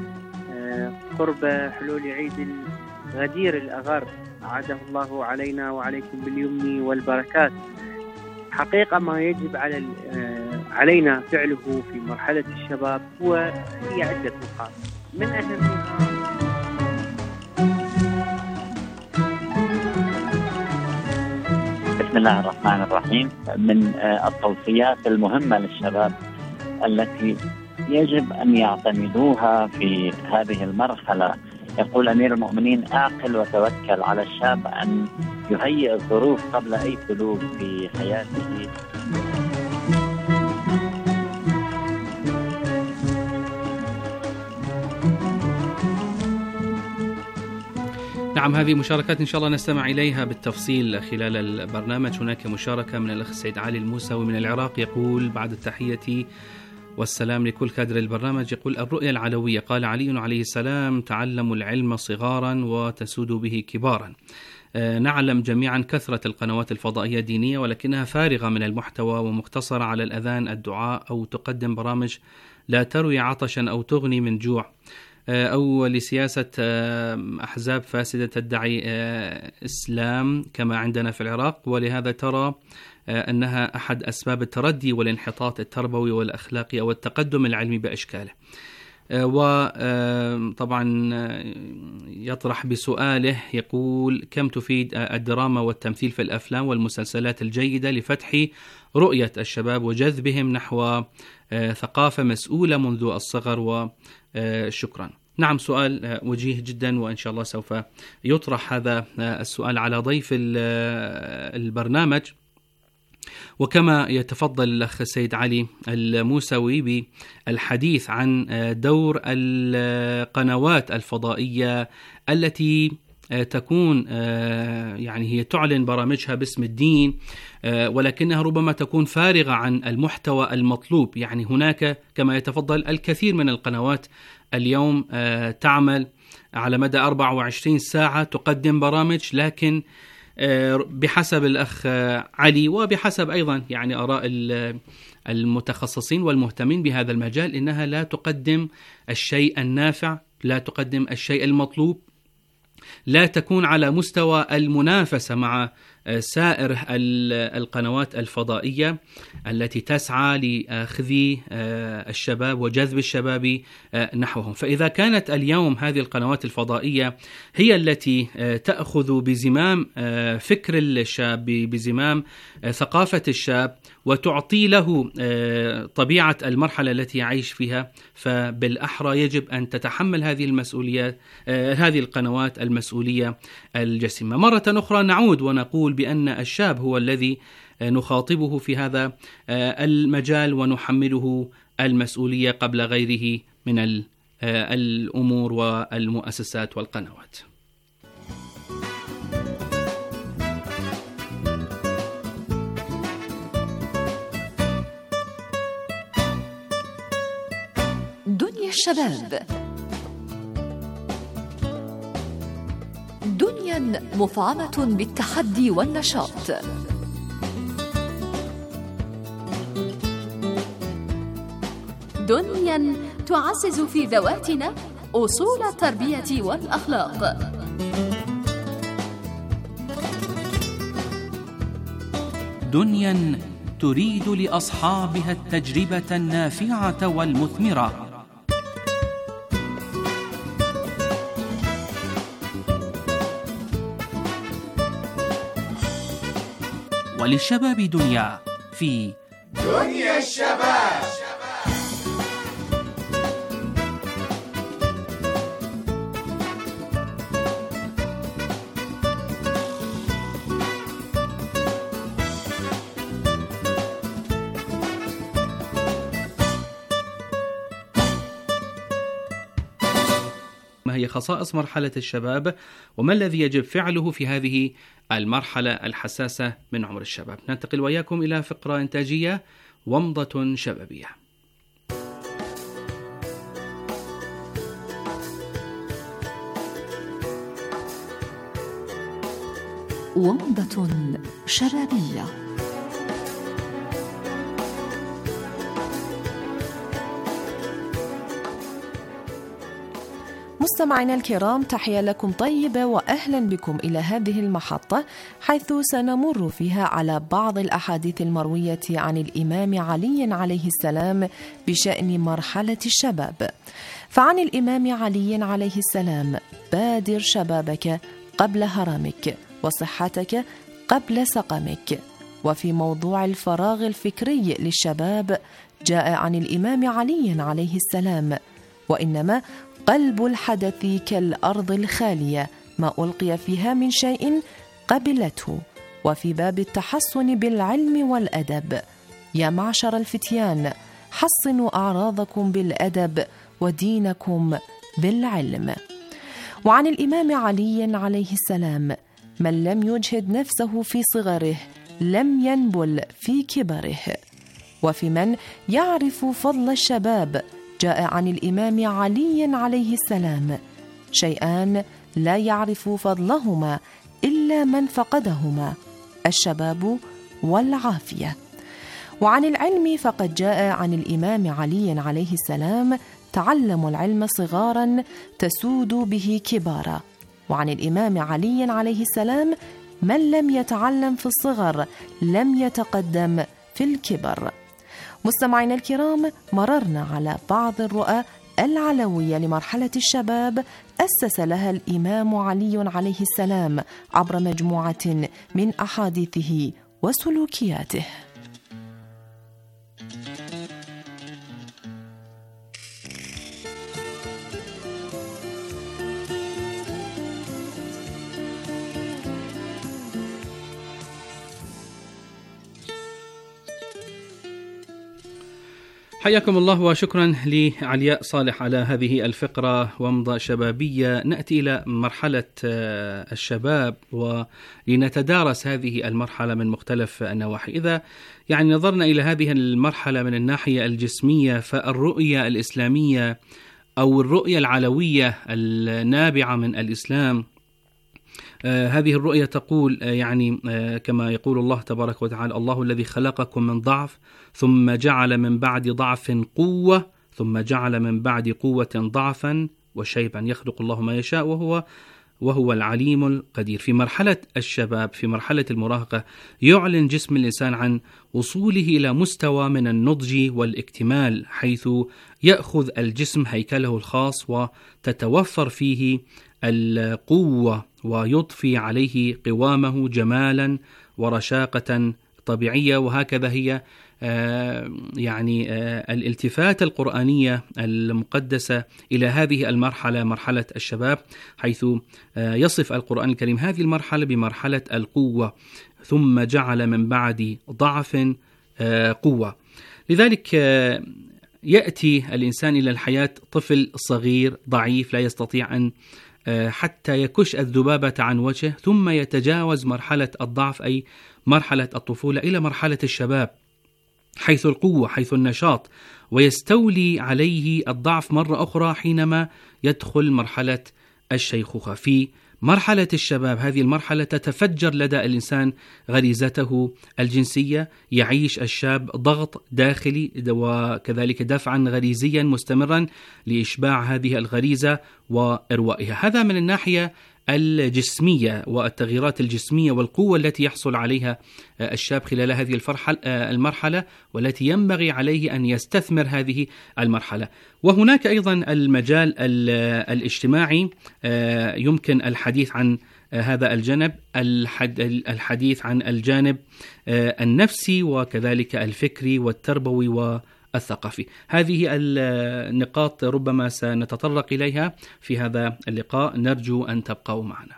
قرب حلول عيد غدير الأغر، أعاده الله علينا وعليكم باليمن والبركات. حقيقة ما يجب علينا فعله في مرحلة الشباب هي عدة نقاط، من أهمها بسم الله الرحمن الرحيم. من التوصيات المهمة للشباب التي يجب أن يعتمدوها في هذه المرحلة، يقول أمير المؤمنين: أعقل وتوكل على الشاب أن يهيئ الظروف قبل أي سلوك في حياته. نعم، هذه مشاركات إن شاء الله نستمع إليها بالتفصيل خلال البرنامج. هناك مشاركة من الأخ سيد علي الموسوي من العراق، يقول بعد التحية والسلام لكل كادر البرنامج، يقول الرؤية العلوية، قال علي عليه السلام: تعلموا العلم صغارا وتسودوا به كبارا. نعلم جميعا كثرة القنوات الفضائية الدينية، ولكنها فارغة من المحتوى ومقتصرة على الأذان، الدعاء، أو تقدم برامج لا تروي عطشا أو تغني من جوع، أو لسياسة أحزاب فاسدة تدعي إسلام كما عندنا في العراق، ولهذا ترى أنها أحد أسباب التردي والانحطاط التربوي والأخلاقي أو التقدم العلمي بأشكاله. وطبعا يطرح بسؤاله، يقول: كم تفيد الدراما والتمثيل في الأفلام والمسلسلات الجيدة لفتح رؤية الشباب وجذبهم نحو ثقافة مسؤولة منذ الصغر؟ وشكرا. نعم، سؤال وجيه جدا، وإن شاء الله سوف يطرح هذا السؤال على ضيف البرنامج. وكما يتفضل الأخ سيد علي الموسوي بالحديث عن دور القنوات الفضائية التي تكون يعني هي تعلن برامجها باسم الدين، ولكنها ربما تكون فارغة عن المحتوى المطلوب. يعني هناك كما يتفضل الكثير من القنوات اليوم تعمل على مدى 24 ساعة تقدم برامج، لكن بحسب الأخ علي وبحسب أيضا يعني آراء المتخصصين والمهتمين بهذا المجال، إنها لا تقدم الشيء النافع، لا تقدم الشيء المطلوب، لا تكون على مستوى المنافسة مع سائر القنوات الفضائية التي تسعى لأخذ الشباب وجذب الشباب نحوهم. فإذا كانت اليوم هذه القنوات الفضائية هي التي تأخذ بزمام فكر الشاب، بزمام ثقافة الشاب، وتعطي له طبيعة المرحلة التي يعيش فيها، فبالأحرى يجب أن تتحمل هذه المسؤوليات، هذه القنوات المسؤولية الجسيمة. مرة أخرى نعود ونقول بأن الشاب هو الذي نخاطبه في هذا المجال ونحمله المسؤولية قبل غيره من الأمور والمؤسسات والقنوات. دنيا الشباب، دنيا مفعمة بالتحدي والنشاط. دنيا تعزز في ذواتنا أصول التربية والأخلاق. دنيا تريد لأصحابها التجربة النافعة والمثمرة. وللشباب دنيا في دنيا الشباب. ما هي خصائص مرحلة الشباب، وما الذي يجب فعله في هذه المرحلة الحساسة من عمر الشباب؟ ننتقل وإياكم إلى فقرة إنتاجية، ومضة شبابية. ومضة شبابية. مستمعينا الكرام، تحية لكم طيبة وأهلا بكم إلى هذه المحطة، حيث سنمر فيها على بعض الأحاديث المروية عن الإمام علي عليه السلام بشأن مرحلة الشباب. فعن الإمام علي عليه السلام: بادر شبابك قبل هرمك، وصحتك قبل سقمك. وفي موضوع الفراغ الفكري للشباب جاء عن الإمام علي عليه السلام: وإنما قلب الحدث كالأرض الخالية، ما ألقي فيها من شيء قبلته. وفي باب التحصن بالعلم والأدب: يا معشر الفتيان، حصنوا أعراضكم بالأدب ودينكم بالعلم. وعن الإمام علي عليه السلام: من لم يجهد نفسه في صغره لم ينبل في كبره. وفي من يعرف فضل الشباب جاء عن الإمام علي عليه السلام: شيئان لا يعرف فضلهما إلا من فقدهما: الشباب والعافية. وعن العلم فقد جاء عن الإمام علي عليه السلام: تعلموا العلم صغارا تسودوا به كبارا. وعن الإمام علي عليه السلام: من لم يتعلم في الصغر لم يتقدم في الكبر. مستمعينا الكرام، مررنا على بعض الرؤى العلوية لمرحلة الشباب أسس لها الإمام علي عليه السلام عبر مجموعة من أحاديثه وسلوكياته. حياكم الله وشكرا لعلياء صالح على هذه الفقرة ومضة شبابية. نأتي إلى مرحلة الشباب ولنتدارس هذه المرحلة من مختلف النواحي. إذا نظرنا إلى هذه المرحلة من الناحية الجسمية، فالرؤية الإسلامية أو الرؤية العلوية النابعة من الإسلام، هذه الرؤية تقول كما يقول الله تبارك وتعالى: الله الذي خلقكم من ضعف ثم جعل من بعد ضعف قوة ثم جعل من بعد قوة ضعفا وشيبا يخلق الله ما يشاء وهو العليم القدير. في مرحلة الشباب، في مرحلة المراهقة، يعلن جسم الإنسان عن وصوله إلى مستوى من النضج والاكتمال، حيث يأخذ الجسم هيكله الخاص وتتوفر فيه القوة ويضفي عليه قوامه جمالا ورشاقة طبيعية. وهكذا هي الالتفات القرآنية المقدسة إلى هذه المرحلة، مرحلة الشباب، حيث يصف القرآن الكريم هذه المرحلة بمرحلة القوة، ثم جعل من بعد ضعف قوة. لذلك يأتي الإنسان إلى الحياة طفل صغير ضعيف لا يستطيع أن حتى يكش الذبابة عن وجهه، ثم يتجاوز مرحلة الضعف أي مرحلة الطفولة إلى مرحلة الشباب، حيث القوة، حيث النشاط، ويستولي عليه الضعف مرة أخرى حينما يدخل مرحلة الشيخوخة. في مرحلة الشباب، هذه المرحلة تتفجر لدى الإنسان غريزته الجنسية، يعيش الشاب ضغط داخلي وكذلك دفعا غريزيا مستمرا لإشباع هذه الغريزة وإروائها. هذا من الناحية الجسمية والتغييرات الجسمية والقوة التي يحصل عليها الشاب خلال هذه المرحلة، والتي ينبغي عليه أن يستثمر هذه المرحلة. وهناك أيضا المجال الاجتماعي، يمكن الحديث عن هذا الجانب، الحديث عن الجانب النفسي وكذلك الفكري والتربوي والثقافي. هذه النقاط ربما سنتطرق إليها في هذا اللقاء، نرجو أن تبقوا معنا.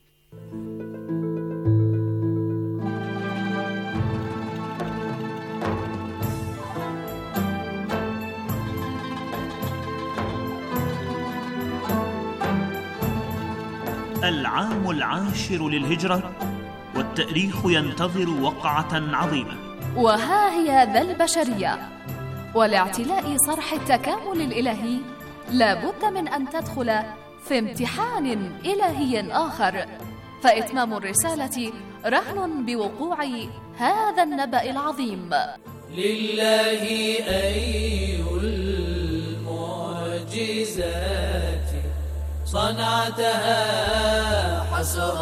العام 10 للهجرة والتاريخ ينتظر وقعة عظيمة، وها هي ذا البشرية. ولاعتلاء صرح التكامل الإلهي لابد من أن تدخل في امتحان إلهي آخر، فإتمام الرسالة رهن بوقوع هذا النبأ العظيم. لله أي المعجزات صنعتها حسر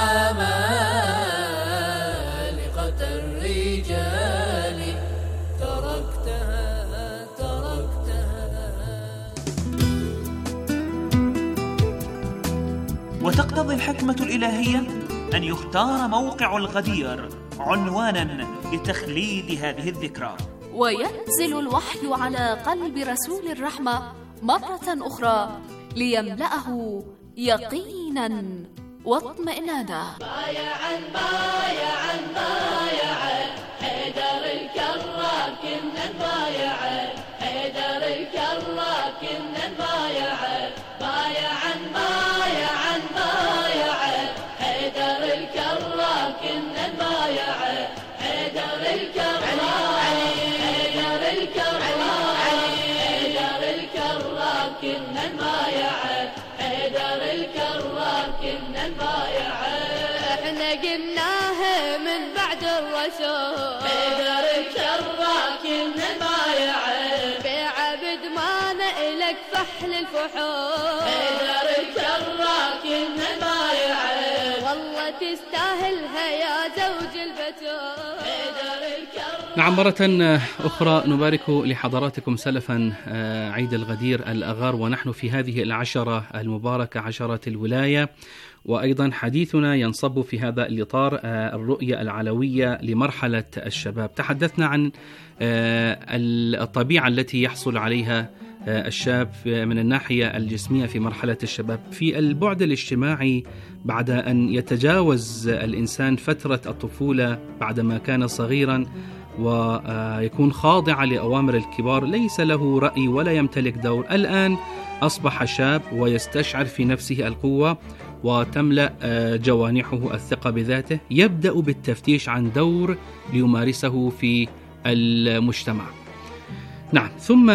عمالقة الرجال تركتها. وتقتضي الحكمة الإلهية أن يختار موقع الغدير عنوانا لتخليد هذه الذكرى، وينزل الوحي على قلب رسول الرحمة مرة أخرى ليملأه يقينا واطمئنانا. بايعا بايعا بايعا حيدر الكرار كنا نبايعا، حيدر الكرار كنا نبايعا، بايعا بايعا كنا نبايعه حيدر الكرار كنا نبايعه احنا قلناها من بعد الرسول حيدر الكرار كنا نبايعه بعبد ما نألك فحل الفحول حيدر الكرار كنا نبايعه والله تستاهلها يا زوج البتول حيدر الكرار. نعم، مرة أخرى نبارك لحضراتكم سلفا عيد الغدير الأغار، ونحن في هذه العشرة المباركة، عشرة الولاية، وأيضا حديثنا ينصب في هذا الإطار الرؤية العلوية لمرحلة الشباب. تحدثنا عن الطبيعة التي يحصل عليها الشاب من الناحية الجسمية في مرحلة الشباب. في البعد الاجتماعي، بعد أن يتجاوز الإنسان فترة الطفولة بعدما كان صغيرا ويكون خاضع لأوامر الكبار، ليس له رأي ولا يمتلك دور. الآن أصبح شاب ويستشعر في نفسه القوة وتملأ جوانحه الثقة بذاته، يبدأ بالتفتيش عن دور ليمارسه في المجتمع. نعم، ثم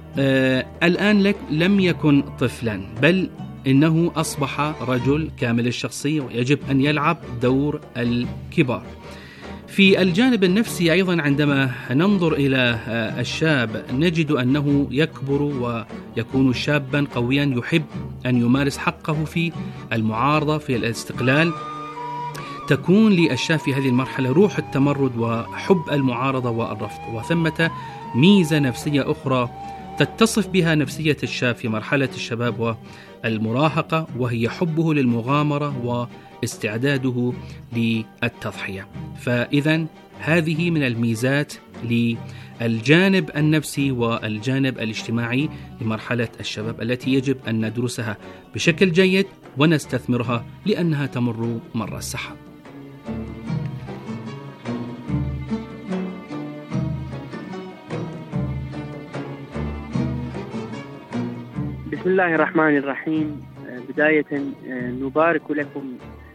الآن لم يكن طفلا، بل إنه أصبح رجل كامل الشخصية ويجب أن يلعب دور الكبار. في الجانب النفسي أيضا، عندما ننظر إلى الشاب نجد أنه يكبر ويكون شابا قويا يحب أن يمارس حقه في المعارضة، في الاستقلال. تكون للشاب في هذه المرحلة روح التمرد وحب المعارضة والرفض. وثمة ميزة نفسية أخرى تتصف بها نفسية الشاب في مرحلة الشباب والمراهقة، وهي حبه للمغامرة واستعداده للتضحية. فإذا هذه من الميزات للجانب النفسي والجانب الاجتماعي لمرحلة الشباب التي يجب أن ندرسها بشكل جيد ونستثمرها لأنها تمر مر السحاب. بسم الله الرحمن الرحيم. بداية نبارك لكم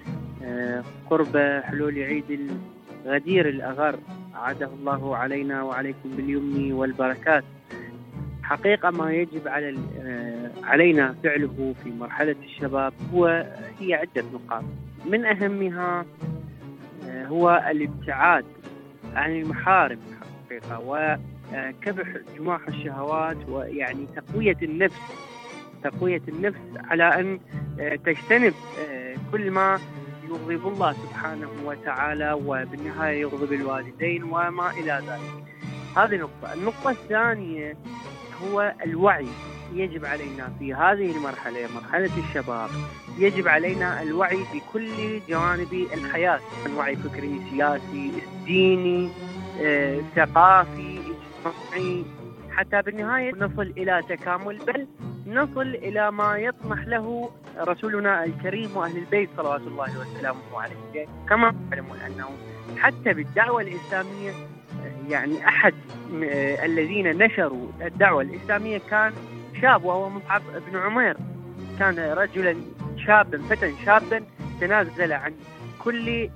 قرب حلول عيد الغدير الأغر، أعاده الله علينا وعليكم باليمن والبركات. حقيقة ما يجب علينا فعله في مرحلة الشباب هي عدة نقاط، من أهمها هو الابتعاد عن المحارم حقيقة، وكبح جماح الشهوات، ويعني تقوية النفس على أن تجتنب كل ما يغضب الله سبحانه وتعالى، وبالنهاية يغضب الوالدين وما إلى ذلك. هذه نقطة. النقطة الثانية هو الوعي. يجب علينا في هذه المرحلة، مرحلة الشباب، يجب علينا الوعي بكل جوانب الحياة، وعي فكري، سياسي، ديني، ثقافي، اجتماعي، حتى بالنهاية نصل إلى تكامل، بل نصل إلى ما يطمح له رسولنا الكريم وأهل البيت صلوات الله وسلامه عليه. كما تعلمون أنه حتى بالدعوة الإسلامية، يعني أحد الذين نشروا الدعوة الإسلامية كان شاب، وهو مصعب بن عمير. كان رجلا شابا، فتى شابا، تنازل عن كل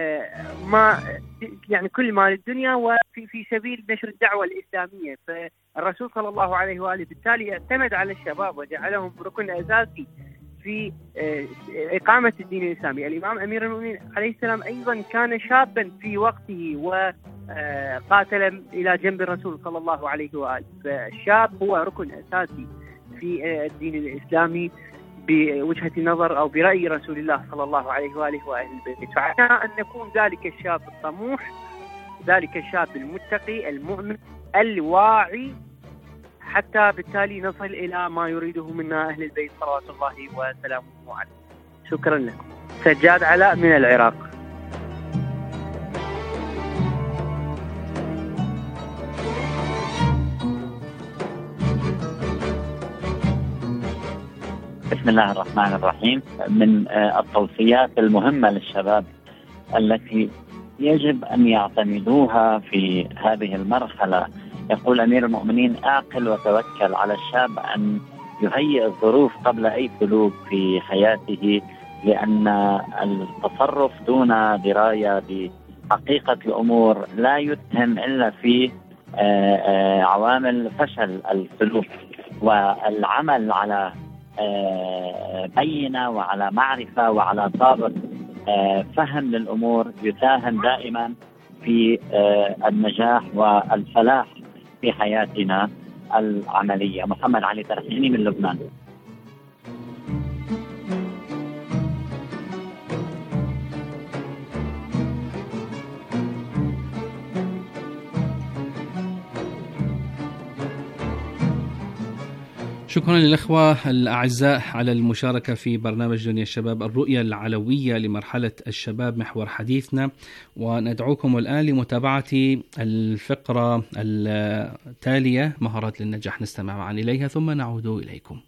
كل ما للدنيا وفي سبيل نشر الدعوة الإسلامية. فالرسول صلى الله عليه وآله بالتالي اعتمد على الشباب وجعلهم ركن أساسي في إقامة الدين الإسلامي. الإمام أمير المؤمنين عليه السلام أيضا كان شابا في وقته وقاتل إلى جنب الرسول صلى الله عليه وآله. فالشاب هو ركن أساسي في الدين الإسلامي بوجهة نظر أو برأي رسول الله صلى الله عليه وآله وأهل البيت. فعلينا أن نكون ذلك الشاب الطموح، ذلك الشاب المتقي المؤمن الواعي، حتى بالتالي نصل إلى ما يريده منا أهل البيت صلوات الله وسلامه عليه. شكرا لكم. سجاد علاء من العراق. بسم الله الرحمن الرحيم. من التوصيات المهمة للشباب التي يجب أن يعتمدوها في هذه المرحلة، يقول أمير المؤمنين: أعقل وتوكل على الشاب أن يهيئ الظروف قبل أي سلوك في حياته، لأن التصرف دون دراية بحقيقة الأمور لا يتهم إلا في عوامل فشل السلوك، والعمل على بينة وعلى معرفة وعلى ضابط فهم للأمور يساهم دائما في النجاح والفلاح في حياتنا العملية. محمد علي ترحيني من لبنان. شكرا للأخوة الأعزاء على المشاركة في برنامج دنيا الشباب، الرؤية العلوية لمرحلة الشباب محور حديثنا. وندعوكم الآن لمتابعة الفقرة التالية، مهارات للنجاح، نستمع معا إليها ثم نعود إليكم.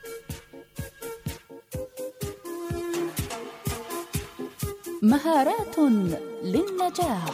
مهارات للنجاح.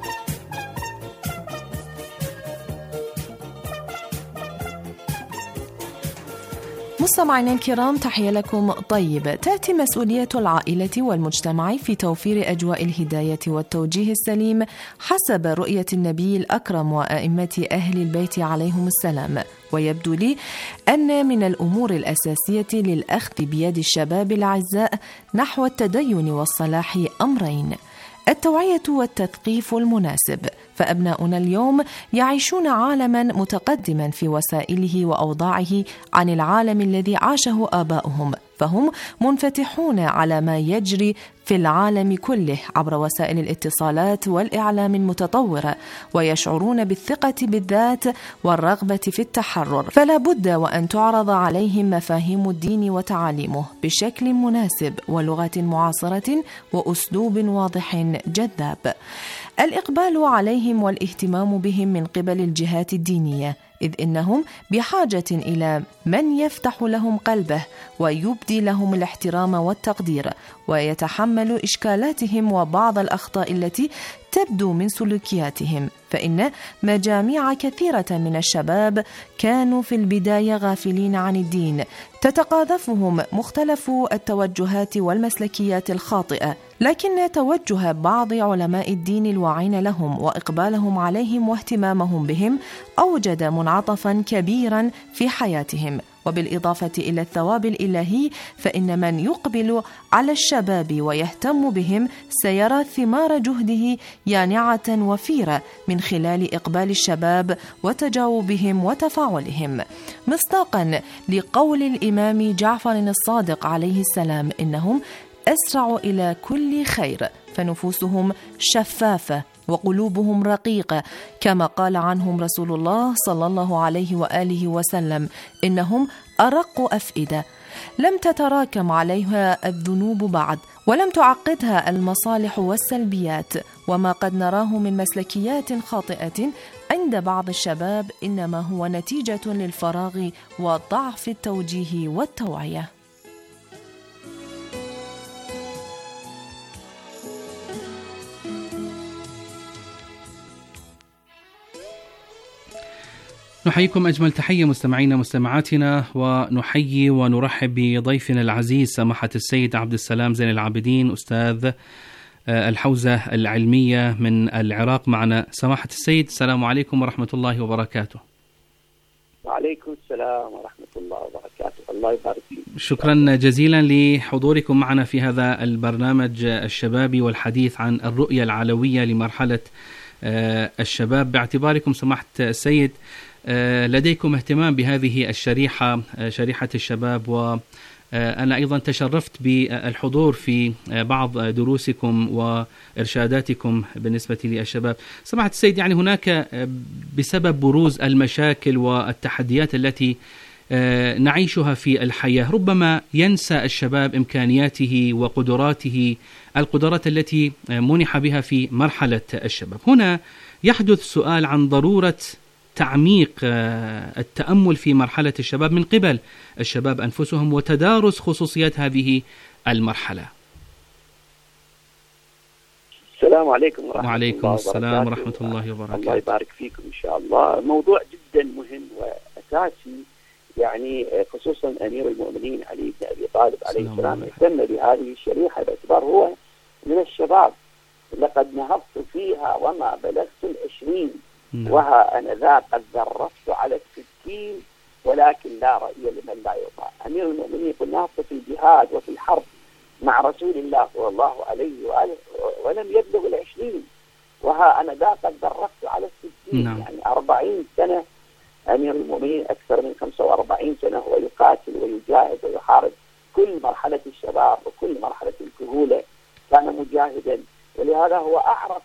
مستمعينا الكرام، تحية لكم طيبة. تأتي مسؤولية العائلة والمجتمع في توفير أجواء الهداية والتوجيه السليم حسب رؤية النبي الأكرم وأئمة أهل البيت عليهم السلام. ويبدو لي أن من الأمور الأساسية للأخذ بيد الشباب الأعزاء نحو التدين والصلاح أمرين: التوعية والتثقيف المناسب، فأبناؤنا اليوم يعيشون عالما متقدما في وسائله وأوضاعه عن العالم الذي عاشه آباؤهم، فهم منفتحون على ما يجري في العالم كله عبر وسائل الاتصالات والإعلام المتطورة، ويشعرون بالثقة بالذات والرغبة في التحرر، فلا بد وأن تعرض عليهم مفاهيم الدين وتعاليمه بشكل مناسب ولغة معاصرة وأسلوب واضح جذاب. الإقبال عليهم والاهتمام بهم من قبل الجهات الدينية، إذ إنهم بحاجة إلى من يفتح لهم قلبه ويبدي لهم الاحترام والتقدير ويتحمل إشكالاتهم وبعض الأخطاء التي تبدو من سلوكياتهم، فإن مجاميع كثيرة من الشباب كانوا في البداية غافلين عن الدين، تتقاذفهم مختلف التوجهات والمسلكيات الخاطئة، لكن توجه بعض علماء الدين الواعين لهم وإقبالهم عليهم واهتمامهم بهم أوجد منعطفا كبيرا في حياتهم. وبالإضافة إلى الثواب الإلهي، فإن من يقبل على الشباب ويهتم بهم سيرى ثمار جهده يانعة وفيرة من خلال إقبال الشباب وتجاوبهم وتفاعلهم، مصداقا لقول الإمام جعفر الصادق عليه السلام: إنهم أسرع إلى كل خير، فنفوسهم شفافة وقلوبهم رقيقة، كما قال عنهم رسول الله صلى الله عليه وآله وسلم: إنهم أرق أفئدة، لم تتراكم عليها الذنوب بعد، ولم تعقدها المصالح والسلبيات، وما قد نراه من مسلكيات خاطئة عند بعض الشباب إنما هو نتيجة للفراغ وضعف التوجيه والتوعية. نحييكم أجمل تحية مستمعينا مستمعاتنا، ونحيي ونرحب بضيفنا العزيز سماحة السيد عبد السلام زين العابدين، أستاذ الحوزة العلمية من العراق. معنا سماحة السيد، السلام عليكم ورحمة الله وبركاته. وعليكم السلام ورحمة الله وبركاته. الله يبارك فيك. شكرا جزيلا لحضوركم معنا في هذا البرنامج الشبابي والحديث عن الرؤية العلوية لمرحلة الشباب. باعتباركم سماحة السيد لديكم اهتمام بهذه الشريحة، شريحة الشباب، وأنا أيضا تشرفت بالحضور في بعض دروسكم وإرشاداتكم بالنسبة للشباب. سماحة السيد، يعني هناك بسبب بروز المشاكل والتحديات التي نعيشها في الحياة ربما ينسى الشباب إمكانياته وقدراته، القدرات التي منح بها في مرحلة الشباب. هنا يحدث سؤال عن ضرورة تعميق التأمل في مرحلة الشباب من قبل الشباب أنفسهم وتدارس خصوصيات هذه المرحلة. السلام عليكم ورحمة وعليكم الله السلام ورحمة الله وبركاته. الله يبارك فيكم إن شاء الله. موضوع جدا مهم وأساسي، يعني خصوصا أمير المؤمنين علي بن أبي طالب عليه السلام اهتم بهذه الشريحة باعتبار هو من الشباب. لقد نهضت فيها وما بلغت 20 وها أنا ذا قد ذرفت على 60 ولكن لا رأي لمن لا يطاع. أمير المؤمنين يقول نهضت في الجهاد وفي الحرب مع رسول الله صلى الله عليه وآله ولم يبلغ 20، وها أنا ذا قد ذرفت على 60. يعني 40 سنة أمير المؤمنين، أكثر من 45 سنة هو يقاتل ويجاهد ويحارب كل مرحلة الشباب وكل مرحلة الكهولة، كان مجاهدا، ولهذا هو أعرف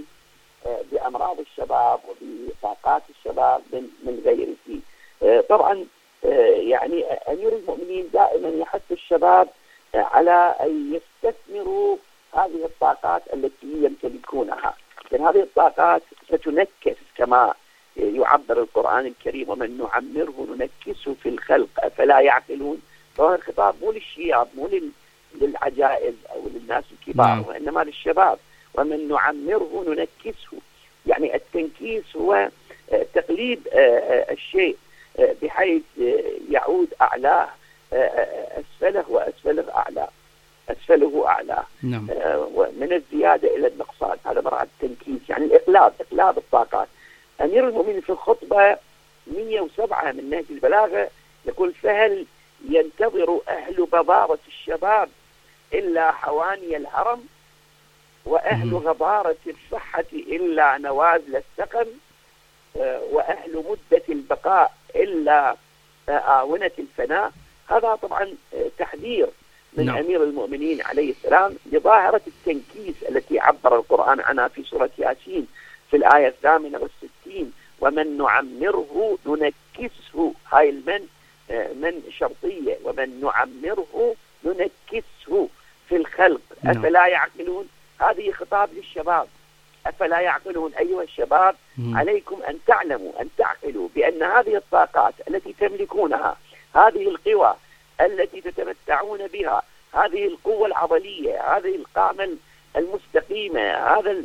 بأمراض الشباب وبطاقات الشباب من غيره. طبعا يعني أمير المؤمنين دائما يحث الشباب على أن يستثمروا هذه الطاقات التي يمتلكونها، لأن هذه الطاقات ستنكس كما يعبر القرآن الكريم: ومن نعمره ننكسه في الخلق أفلا يعقلون. فهو الخطاب مو للشياب، مو للعجائز أو للناس الكبار، وإنما للشباب. ومن نعمره ننكسه، يعني التنكيس هو تقليد الشيء بحيث يعود أعلاه أسفله وأسفله أعلاه، أسفله أعلاه. ومن الزيادة إلى النقصان، هذا مراد التنكيس، يعني إقلاب الطاقات. أمير المؤمنين في الخطبة 107 من نهج البلاغة يقول: فهل ينتظر أهل بضارة الشباب إلا حواني الهرم، وأهل غبارة الصحة إلا نوازل السقم، وأهل مدة البقاء إلا آونة الفناء. هذا طبعا تحذير من أمير المؤمنين عليه السلام لظاهرة التنكيس التي عبر القرآن عنها في سورة ياسين في الآية 68: ومن نعمره ننكسه. هاي من شرطية، ومن نعمره ننكسه في الخلق أفلا يعقلون. هذه خطاب للشباب، أفلا يعقلون أيها الشباب، عليكم أن تعلموا، أن تعقلوا بأن هذه الطاقات التي تملكونها، هذه القوى التي تتمتعون بها، هذه القوة العضلية، هذه القامة المستقيمة، هذا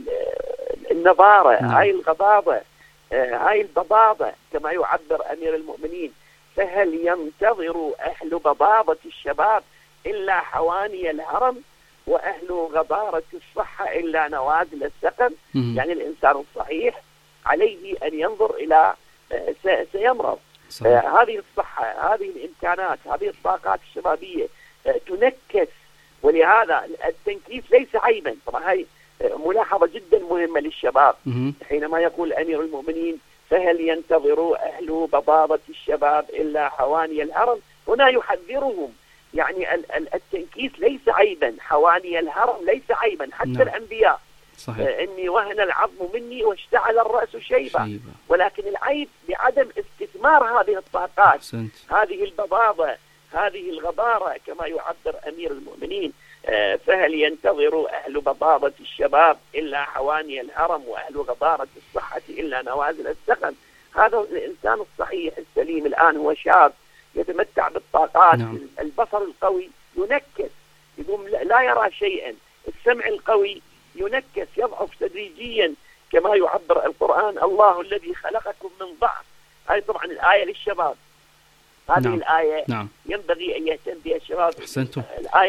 النضارة، هاي الغضاضة، هاي البضاضة كما يعبر أمير المؤمنين: فهل ينتظر أهل بضاضة الشباب إلا حواني الهرم، وأهل غبارة الصحة إلا نوازل السقم. يعني الإنسان الصحيح عليه أن ينظر إلى سيمرض. هذه الصحة، هذه الإمكانات، هذه الطاقات الشبابية تنكس، ولهذا التنكيس ليس عيبا. طبعا هاي ملاحظة جدا مهمة للشباب حينما يقول أمير المؤمنين: فهل ينتظر أهل بضاضة الشباب إلا حواني الهرم. هنا يحذرهم، يعني التنكيس ليس عيبا، حواني الهرم ليس عيبا، حتى الأنبياء صحيح. إني وهن العظم مني واشتعل الرأس شيبا. ولكن العيب بعدم استثمار هذه الطاقات، هذه البضاضة، هذه الغبارة كما يعبر أمير المؤمنين: فهل ينتظر أهل بضاضة الشباب إلا حواني الهرم، وأهل غبارة الصحة إلا نوازل السقم. هذا الإنسان الصحيح السليم الآن هو شاب يتمتع بالطاقات. البصر القوي ينكس، يقوم لا يرى شيئا. السمع القوي ينكس، يضعف تدريجيا كما يعبر القرآن: الله الذي خلقكم من ضعف. هذه طبعا الآية للشباب، هذه الآية ينبغي أن يهتم بها الشباب. الآية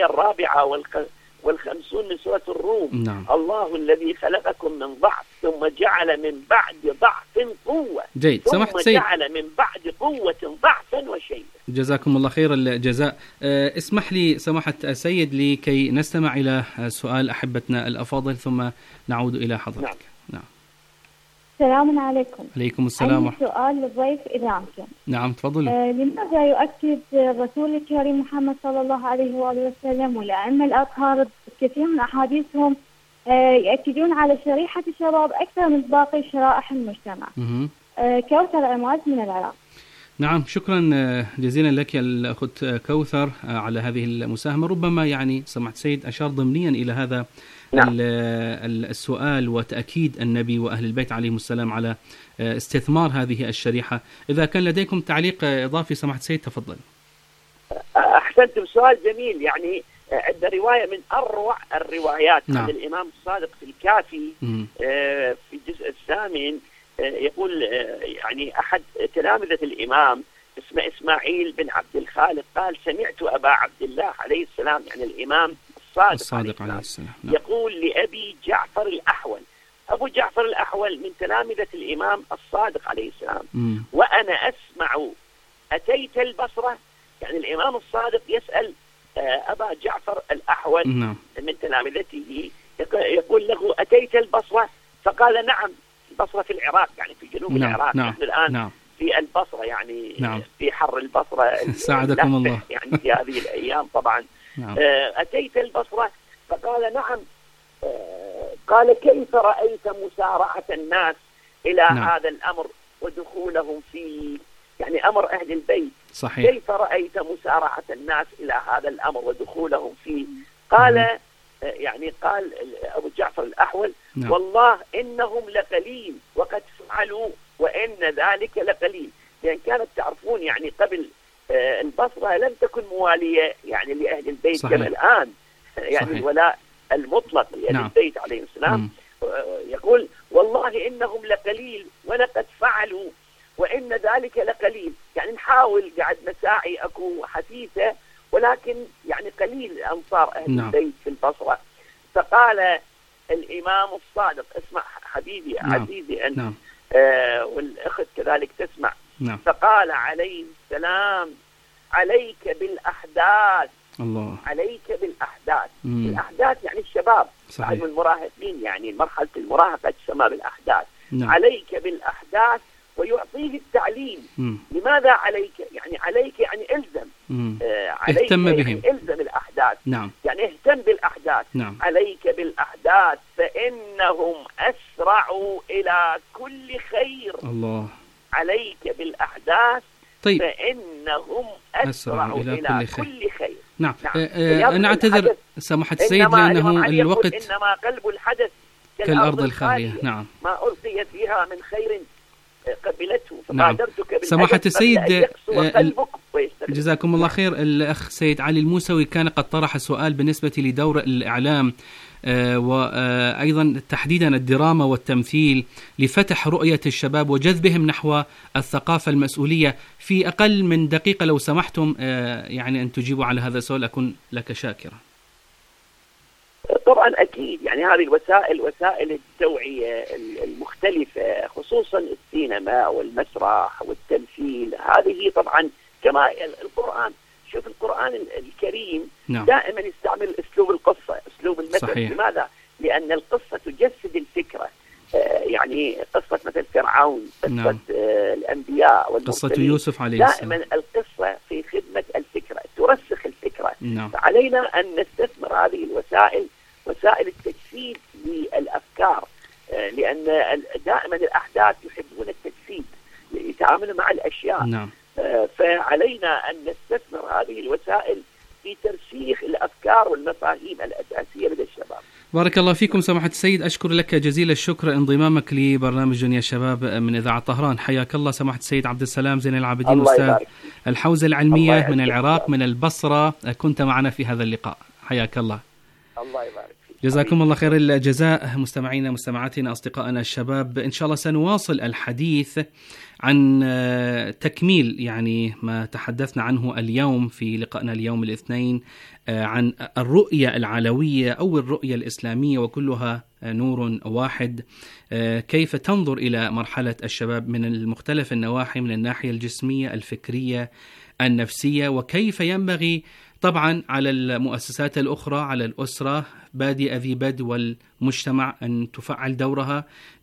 54 من سورة الروم: الله الذي خلقكم من ضعف ثم جعل من بعد ضعف قوة، ثم جعل من بعد قوة ضعفا وشيبا. جزاكم الله خير الجزاء. اسمح لي سماحة السيد لكي نستمع إلى سؤال أحبتنا الأفاضل ثم نعود إلى حضرتك. نعم. السلام عليكم. عليكم السلام. سؤال للضيف إذا أمكن. نعم تفضل. لماذا يؤكد الرسول الكريم محمد صلى الله عليه وآله وسلم والأئمة الأطهار كثير من أحاديثهم يؤكدون على شريحة الشباب أكثر من باقي شرائح المجتمع؟ كوثر عماد من العراق. نعم شكرا جزيلا لك الأخت كوثر على هذه المساهمة. ربما يعني سمعت سيد أشار ضمنيا إلى هذا السؤال وتأكيد النبي وأهل البيت عليهم السلام على استثمار هذه الشريحة. إذا كان لديكم تعليق إضافي سمحت سيد تفضل. أحسنتم، سؤال جميل. يعني عندنا رواية من أروع الروايات عن الإمام الصادق في الكافي في الجزء الثامن، يقول يعني أحد تلامذة الإمام اسمه إسماعيل بن عبد الخالق قال: سمعت أبا عبد الله عليه السلام، يعني الإمام الصادق عليه السلام، يقول لأبي جعفر الأحول: أبو جعفر الأحول من تلامذة الإمام الصادق عليه السلام. وأنا أسمع أتيت البصرة، يعني الإمام الصادق يسأل أبا جعفر الأحول من تلامذته، يقول له أتيت البصرة؟ فقال نعم. البصرة في العراق، يعني في جنوب العراق. نحن الآن في البصرة، يعني في حر البصرة ساعدكم الله يعني في هذه الأيام طبعا. أتيت البصرة؟ فقال نعم. قال كيف رأيت مسارعة الناس إلى هذا الأمر ودخولهم فيه، يعني أمر أهل البيت. صحيح. كيف رأيت مسارعة الناس إلى هذا الأمر ودخولهم فيه؟ قال يعني قال أبو جعفر الأحول والله إنهم لقليل وقد فعلوا وإن ذلك لقليل. لأن كانت تعرفون يعني قبل البصرة لم تكن موالية يعني لأهل البيت. صحيح. كما الآن يعني الولاء المطلق لأهل البيت عليه السلام. يقول والله إنهم لقليل ولقد فعلوا وإن ذلك لقليل، يعني نحاول قاعد مساعي أكو حثيثة ولكن يعني قليل أنصار أهل البيت في البصرة. فقال الإمام الصادق، اسمع حبيبي عزيزي أنت والأخت كذلك تسمع. فقال عليه السلام عليك بالأحداث. الله. عليك بالأحداث. الأحداث يعني الشباب بعد المراهقين، يعني مرحلة المراهقة تسمى بالأحداث. عليك بالأحداث ويعطيه التعليم. لماذا عليك؟ يعني عليك يعني الزم. عليك اهتم بهم. يعني الزم الأحداث. يعني اهتم بالأحداث. عليك بالأحداث فإنهم أسرعوا إلى كل خير. الله. عليك بالأحداث فإنهم أسرعوا إلى كل خير. نعم. أنا أعتذر سماحة السيد لأنه الوقت إنما قلب الحدث كالأرض الخالية. نعم. ما ألقي فيها من خير قبلته فبادرتك سماحة السيد جزاكم الله خير. الأخ سيد علي الموسوي كان قد طرح سؤال بالنسبة لدور الإعلام وأيضا تحديدا الدراما والتمثيل لفتح رؤية الشباب وجذبهم نحو الثقافة المسؤولية. في أقل من دقيقة لو سمحتم يعني أن تجيبوا على هذا السؤال أكون لك شاكرا. طبعا أكيد، يعني هذه الوسائل وسائل التوعية المختلفة خصوصا السينما والمسرح والتمثيل، هذه طبعا كما القرآن. شوف القرآن الكريم دائما يستعمل أسلوب القصة، أسلوب المثل. صحيح. لماذا؟ لأن القصة تجسد الفكرة. يعني قصة مثل فرعون، قصة الأنبياء والمرسلين، قصة يوسف عليه السلام، دائما القصة في خدمة الفكرة، ترسخ الفكرة. فعلينا أن نستثمر هذه الوسائل، وسائل التجسيد للأفكار، لأن دائما الأحداث يحبون التجسيد، يتعاملوا مع الأشياء. فعلينا أن نستثمر هذه الوسائل في ترسيخ الأفكار والمفاهيم الأساسية لدى الشباب. بارك الله فيكم سماحة السيد، أشكر لك جزيل الشكر انضمامك لبرنامج دنيا الشباب من إذاعة طهران. حياك الله سماحة السيد عبد السلام زين العابدين، أستاذ الحوزة العلمية من العراق من البصرة، كنت معنا في هذا اللقاء. حياك الله. الله يبارك. جزاكم الله خير الجزاء. مستمعينا مستمعاتنا أصدقائنا الشباب، إن شاء الله سنواصل الحديث عن تكميل يعني ما تحدثنا عنه اليوم في لقائنا اليوم الاثنين عن الرؤية العلوية أو الرؤية الإسلامية، وكلها نور واحد. كيف تنظر إلى مرحلة الشباب من المختلف النواحي، من الناحية الجسمية، الفكرية، النفسية، وكيف ينبغي طبعا على المؤسسات الأخرى، على الأسرة بادئ ذي بد والمجتمع أن تفعل دورها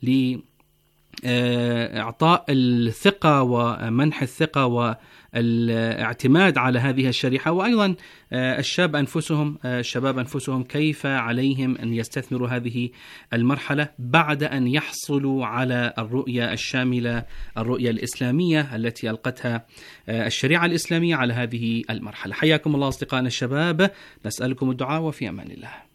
لإعطاء الثقة ومنح الثقة والاعتماد على هذه الشريحة. وأيضا الشباب أنفسهم كيف عليهم أن يستثمروا هذه المرحلة بعد أن يحصلوا على الرؤية الشاملة، الرؤية الإسلامية التي ألقتها الشريعة الإسلامية على هذه المرحلة. حياكم الله أصدقائنا الشباب، نسألكم الدعاء وفي أمان الله.